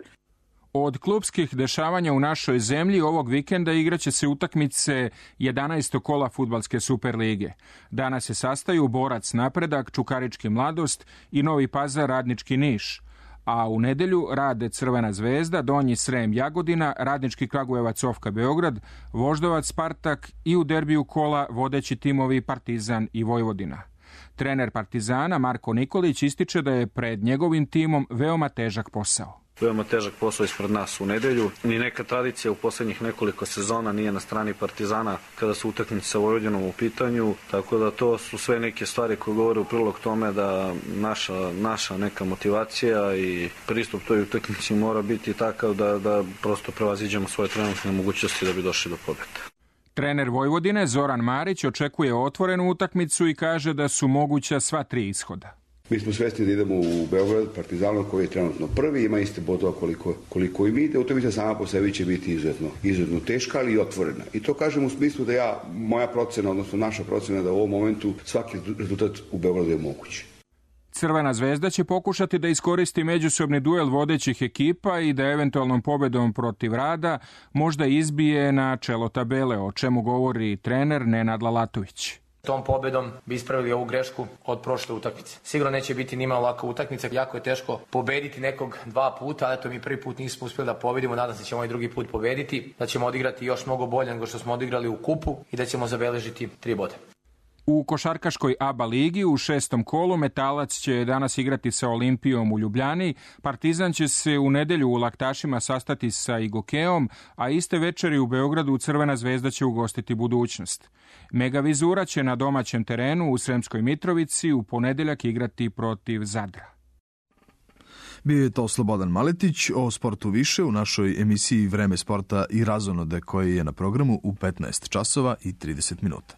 Od klubskih dešavanja u našoj zemlji ovog vikenda igraće se utakmice jedanaestog kola fudbalske Superlige. Danas se sastaju Borac Napredak, Čukarički Mladost i Novi Pazar Radnički Niš. A u nedelju rade Crvena Zvezda, Donji Srem Jagodina, Radnički Kragujevac Ofka Beograd, Voždovac Spartak i u derbiju kola vodeći timovi Partizan i Vojvodina. Trener Partizana Marko Nikolić ističe da je pred njegovim timom veoma težak posao. Veoma težak posao ispred nas u nedelju. Ni neka tradicija u poslednjih nekoliko sezona nije na strani Partizana kada su utakmice sa Vojvodinom u pitanju, tako da to su sve neke stvari koje govore u prilog tome da naša, naša neka motivacija i pristup toj utakmici mora biti takav da, da prosto prevaziđemo svoje trenutne mogućnosti da bi došli do pobjede. Trener Vojvodine Zoran Marić očekuje otvorenu utakmicu i kaže da su moguća sva tri ishoda. Mi smo svesni da idemo u Beograd, Partizanu koji je trenutno prvi, ima iste bodova koliko, koliko i mi, da utakmica sama po sebi će biti izuzetno, izuzetno teška, ali i otvorena. I to kažem u smislu da ja, moja procena, odnosno naša procena, da u ovom momentu svaki rezultat u Beogradu je moguć. Crvena Zvezda će pokušati da iskoristi međusobni duel vodećih ekipa i da eventualnom pobedom protiv Rada možda izbije na čelo tabele, o čemu govori trener Nenad Lalatović. Tom pobedom bi ispravili ovu grešku od prošle utakmice. Sigurno neće biti nimalo laka utakmica, jako je teško pobediti nekog dva puta, ali eto mi prvi put nismo uspjeli da pobedimo, nadam se da ćemo ovaj drugi put pobediti, da ćemo odigrati još mnogo bolje nego što smo odigrali u kupu i da ćemo zabeležiti tri boda. U košarkaškoj A B A ligi u šestom kolu Metalac će danas igrati sa Olimpijom u Ljubljani, Partizan će se u nedelju u Laktašima sastati sa Igokeom, a iste večeri u Beogradu Crvena Zvezda će ugostiti Budućnost. Megavizura će na domaćem terenu u Sremskoj Mitrovici u ponedeljak igrati protiv Zadra. Bio je to Slobodan Maletić, o sportu više u našoj emisiji Vreme sporta i razonode koji je na programu u petnaest časova i trideset minuta.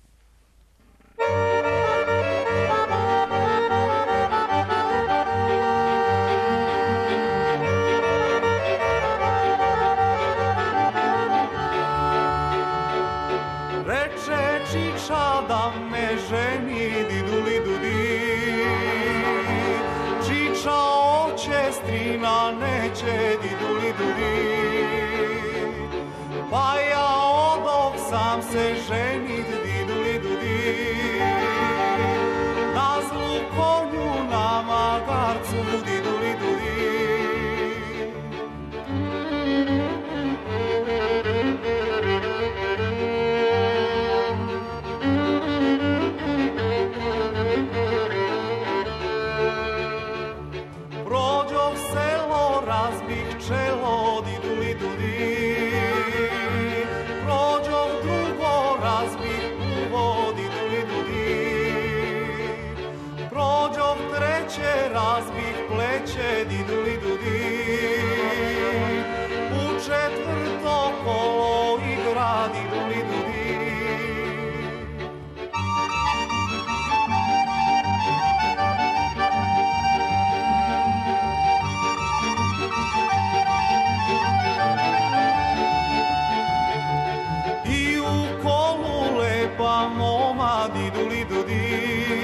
Da me ženi diduli dudi, čiča oće strina neće diduli dudi, pa ja odok sam se ženit diduli dudi, na zlu konju na magar srcu didu li dudi. Prođoh selo, razbih čelo, didu li dudi. Prođoh drugo, razbih uvo, didu li dudi. Prođoh treće, razbih pleće, didu li dudi. U četvrto kolo igra, didu li dudi. I u kolu lepa moma, didu li dudi.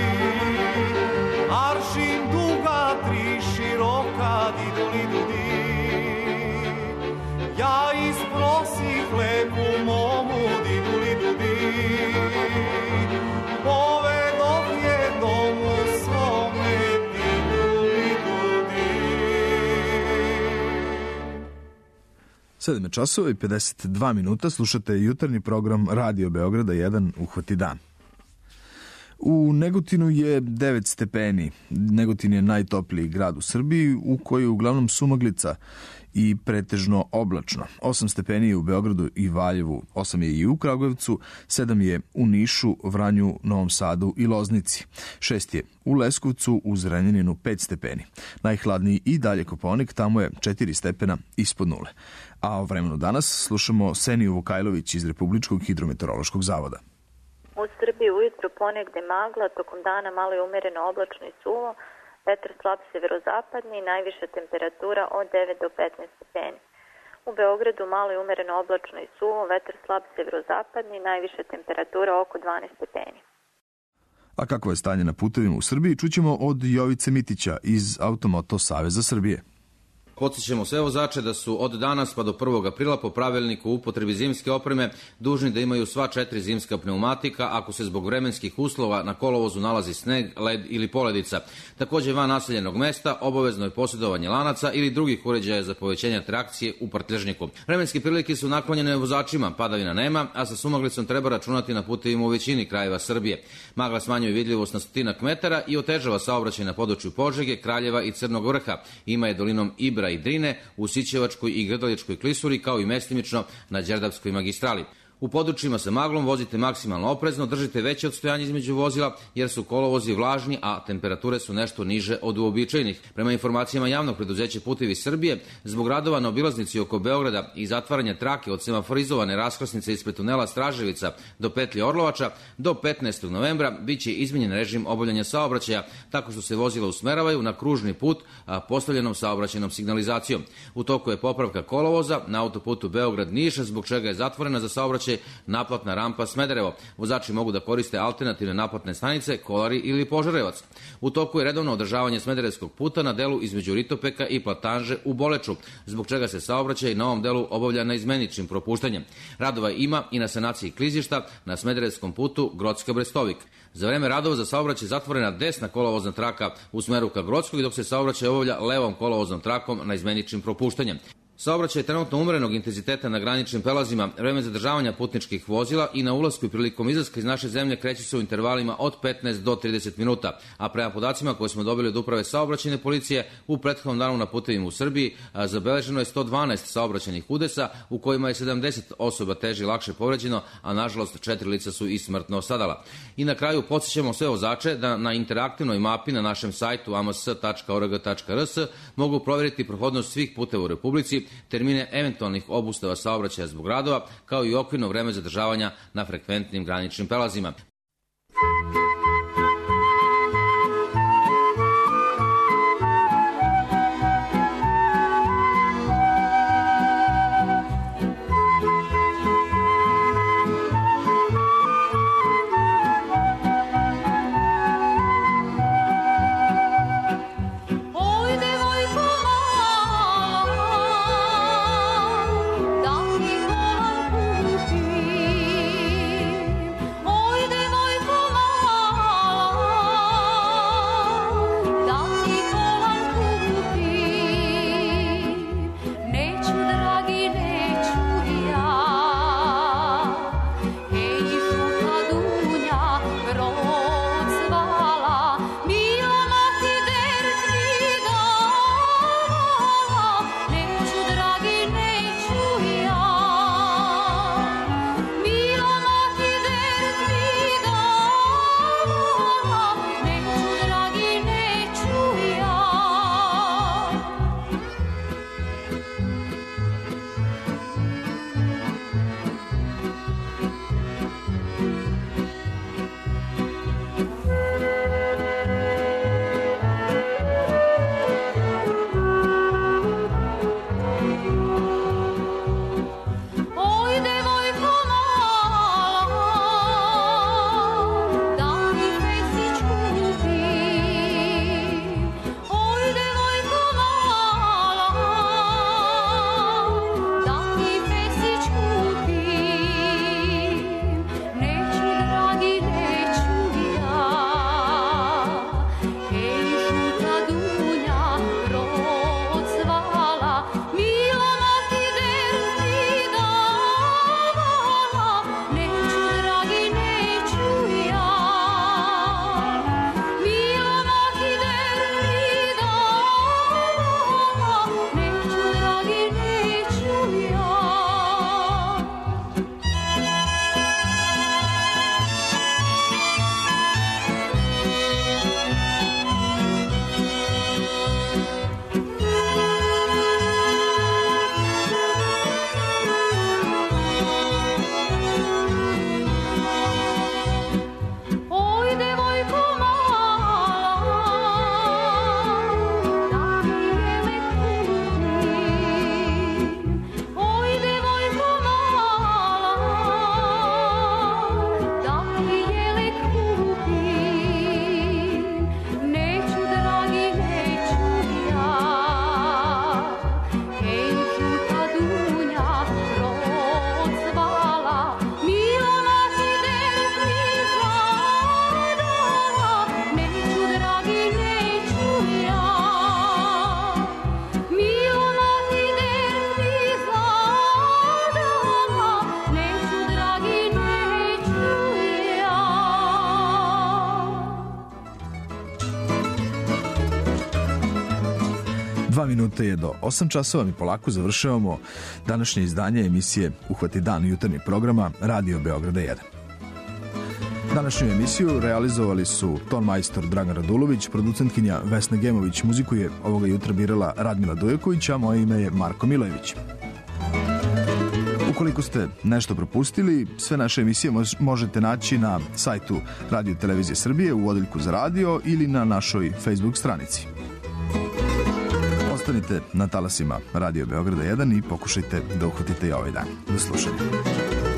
Aršin duga, tri široka, didu li dudi. Ja isprosih lepu momu, didu li dudi. Povedoh je domu svome, didu li dudi. sedam časova i pedeset dva minuta, slušate jutarnji program Radio Beograda jedan Uhvati dan. U Negotinu je devet stepeni. Negotin je najtopliji grad u Srbiji u kojoj je uglavnom sumaglica i pretežno oblačno. osam stepeni je u Beogradu i Valjevu, osam je i u Kragujevcu, sedam je u Nišu, Vranju, Novom Sadu i Loznici. šest je u Leskovcu, u Zrenjaninu pet stepeni. Najhladniji i dalje Kopaonik, tamo je četiri stepena ispod nule. A o vremenu danas slušamo Seniju Vukajlović iz Republičkog hidrometeorološkog zavoda. U Srbiji ujutru ponegde magla, tokom dana malo je umereno oblačno i suvo, vetar slab severozapadni, najviša temperatura od devet do petnaest stepeni. U Beogradu malo je umereno oblačno i suvo, vetar slab severozapadni, najviša temperatura oko dvanaest stepeni. A kako je stanje na putevima u Srbiji, čućemo od Jovice Mitića iz Automoto Saveza Srbije. Podsjećamo sve vozače da su od danas pa do prvog aprila po pravilniku o upotrebi zimske opreme dužni da imaju sva četiri zimska pneumatika ako se zbog vremenskih uslova na kolovozu nalazi sneg, led ili poledica. Takođe van naseljenog mesta obavezno je posjedovanje lanaca ili drugih uređaja za povećanje trakcije u prtljažniku. Vremenske prilike su naklonjene vozačima, padavina nema, a sa sumaglicom treba računati na putevima u većini krajeva Srbije. Magla smanjuje vidljivost na stotinak metara i otežava saobraćaj na području Požege, Kraljeva i Crnog Vrha. Ima je dolinom Ibra i Drine, u Sićevačkoj i Grdeličkoj klisuri, kao i mestimično na Đerdapskoj magistrali. U područjima sa maglom vozite maksimalno oprezno, držite veće odstojanje između vozila jer su kolovozi vlažni, a temperature su nešto niže od uobičajenih. Prema informacijama javnog preduzeća Putevi Srbije, zbog radova na obilaznici oko Beograda i zatvaranja trake od semaforizovane raskrsnice ispred tunela Straževica do petlje Orlovača, do petnaestog novembra biće izmenjen režim obavljanja saobraćaja tako što se vozila usmeravaju na kružni put a postavljenom saobraćajnom signalizacijom. U toku je popravka kolovoza na autoputu Beograd-Niš, zbog čega je zatvorena za saobraćaj naplatna rampa Smederevo. Vozači mogu da koriste alternativne naplatne stanice Kolari ili Požarevac. U toku je redovno održavanje Smederevskog puta na delu između Ritopeka i Platanže u Boleču, zbog čega se saobraćaj na ovom delu obavlja naizmeničnim propuštanjem. Radova ima i na sanaciji klizišta na Smederevskom putu Grocka-Brestovik. Za vreme radova za saobraćaj zatvorena desna kolovozna traka u smeru ka Grockoj, dok se saobraćaj obavlja levom kolovoznom trakom naizmeničnim propuštanjem. Saobraćaj je trenutno umerenog intenziteta na graničnim prelazima, vreme zadržavanja putničkih vozila i na ulasku i prilikom izlaska iz naše zemlje kreće se u intervalima od petnaest do trideset minuta, a prema podacima koje smo dobili od uprave saobraćajne policije, u prethodnom danu na putevima u Srbiji zabeleženo je sto dvanaest saobraćajnih udesa u kojima je sedamdeset osoba teže i lakše povređeno, a nažalost četiri lica su i smrtno stradala. I na kraju podsjećamo sve vozače da na interaktivnoj mapi na našem sajtu a m s tačka o r g tačka r s mogu provjeriti prohodnost svih puteva u Republici, termine eventualnih obustava saobraćaja zbog radova, kao i okvirno vreme zadržavanja na frekventnim graničnim prelazima. Oj, Dva minuta je do osam časova, mi polako završavamo današnje izdanje emisije Uhvati dan jutarnjeg programa Radio Beograda jedan. Današnju emisiju realizovali su ton majstor Dragan Radulović, producentkinja Vesna Gemović, muziku je ovoga jutra birala Radmila Dujeković, a moje ime je Marko Milojević. Ukoliko ste nešto propustili, sve naše emisije možete naći na sajtu Radio Televizije Srbije u odeljku za radio ili na našoj Facebook stranici. Ostanite na talasima Radio Beograda jedan i pokušajte da uhvatite i ovaj dan. Do slušanja.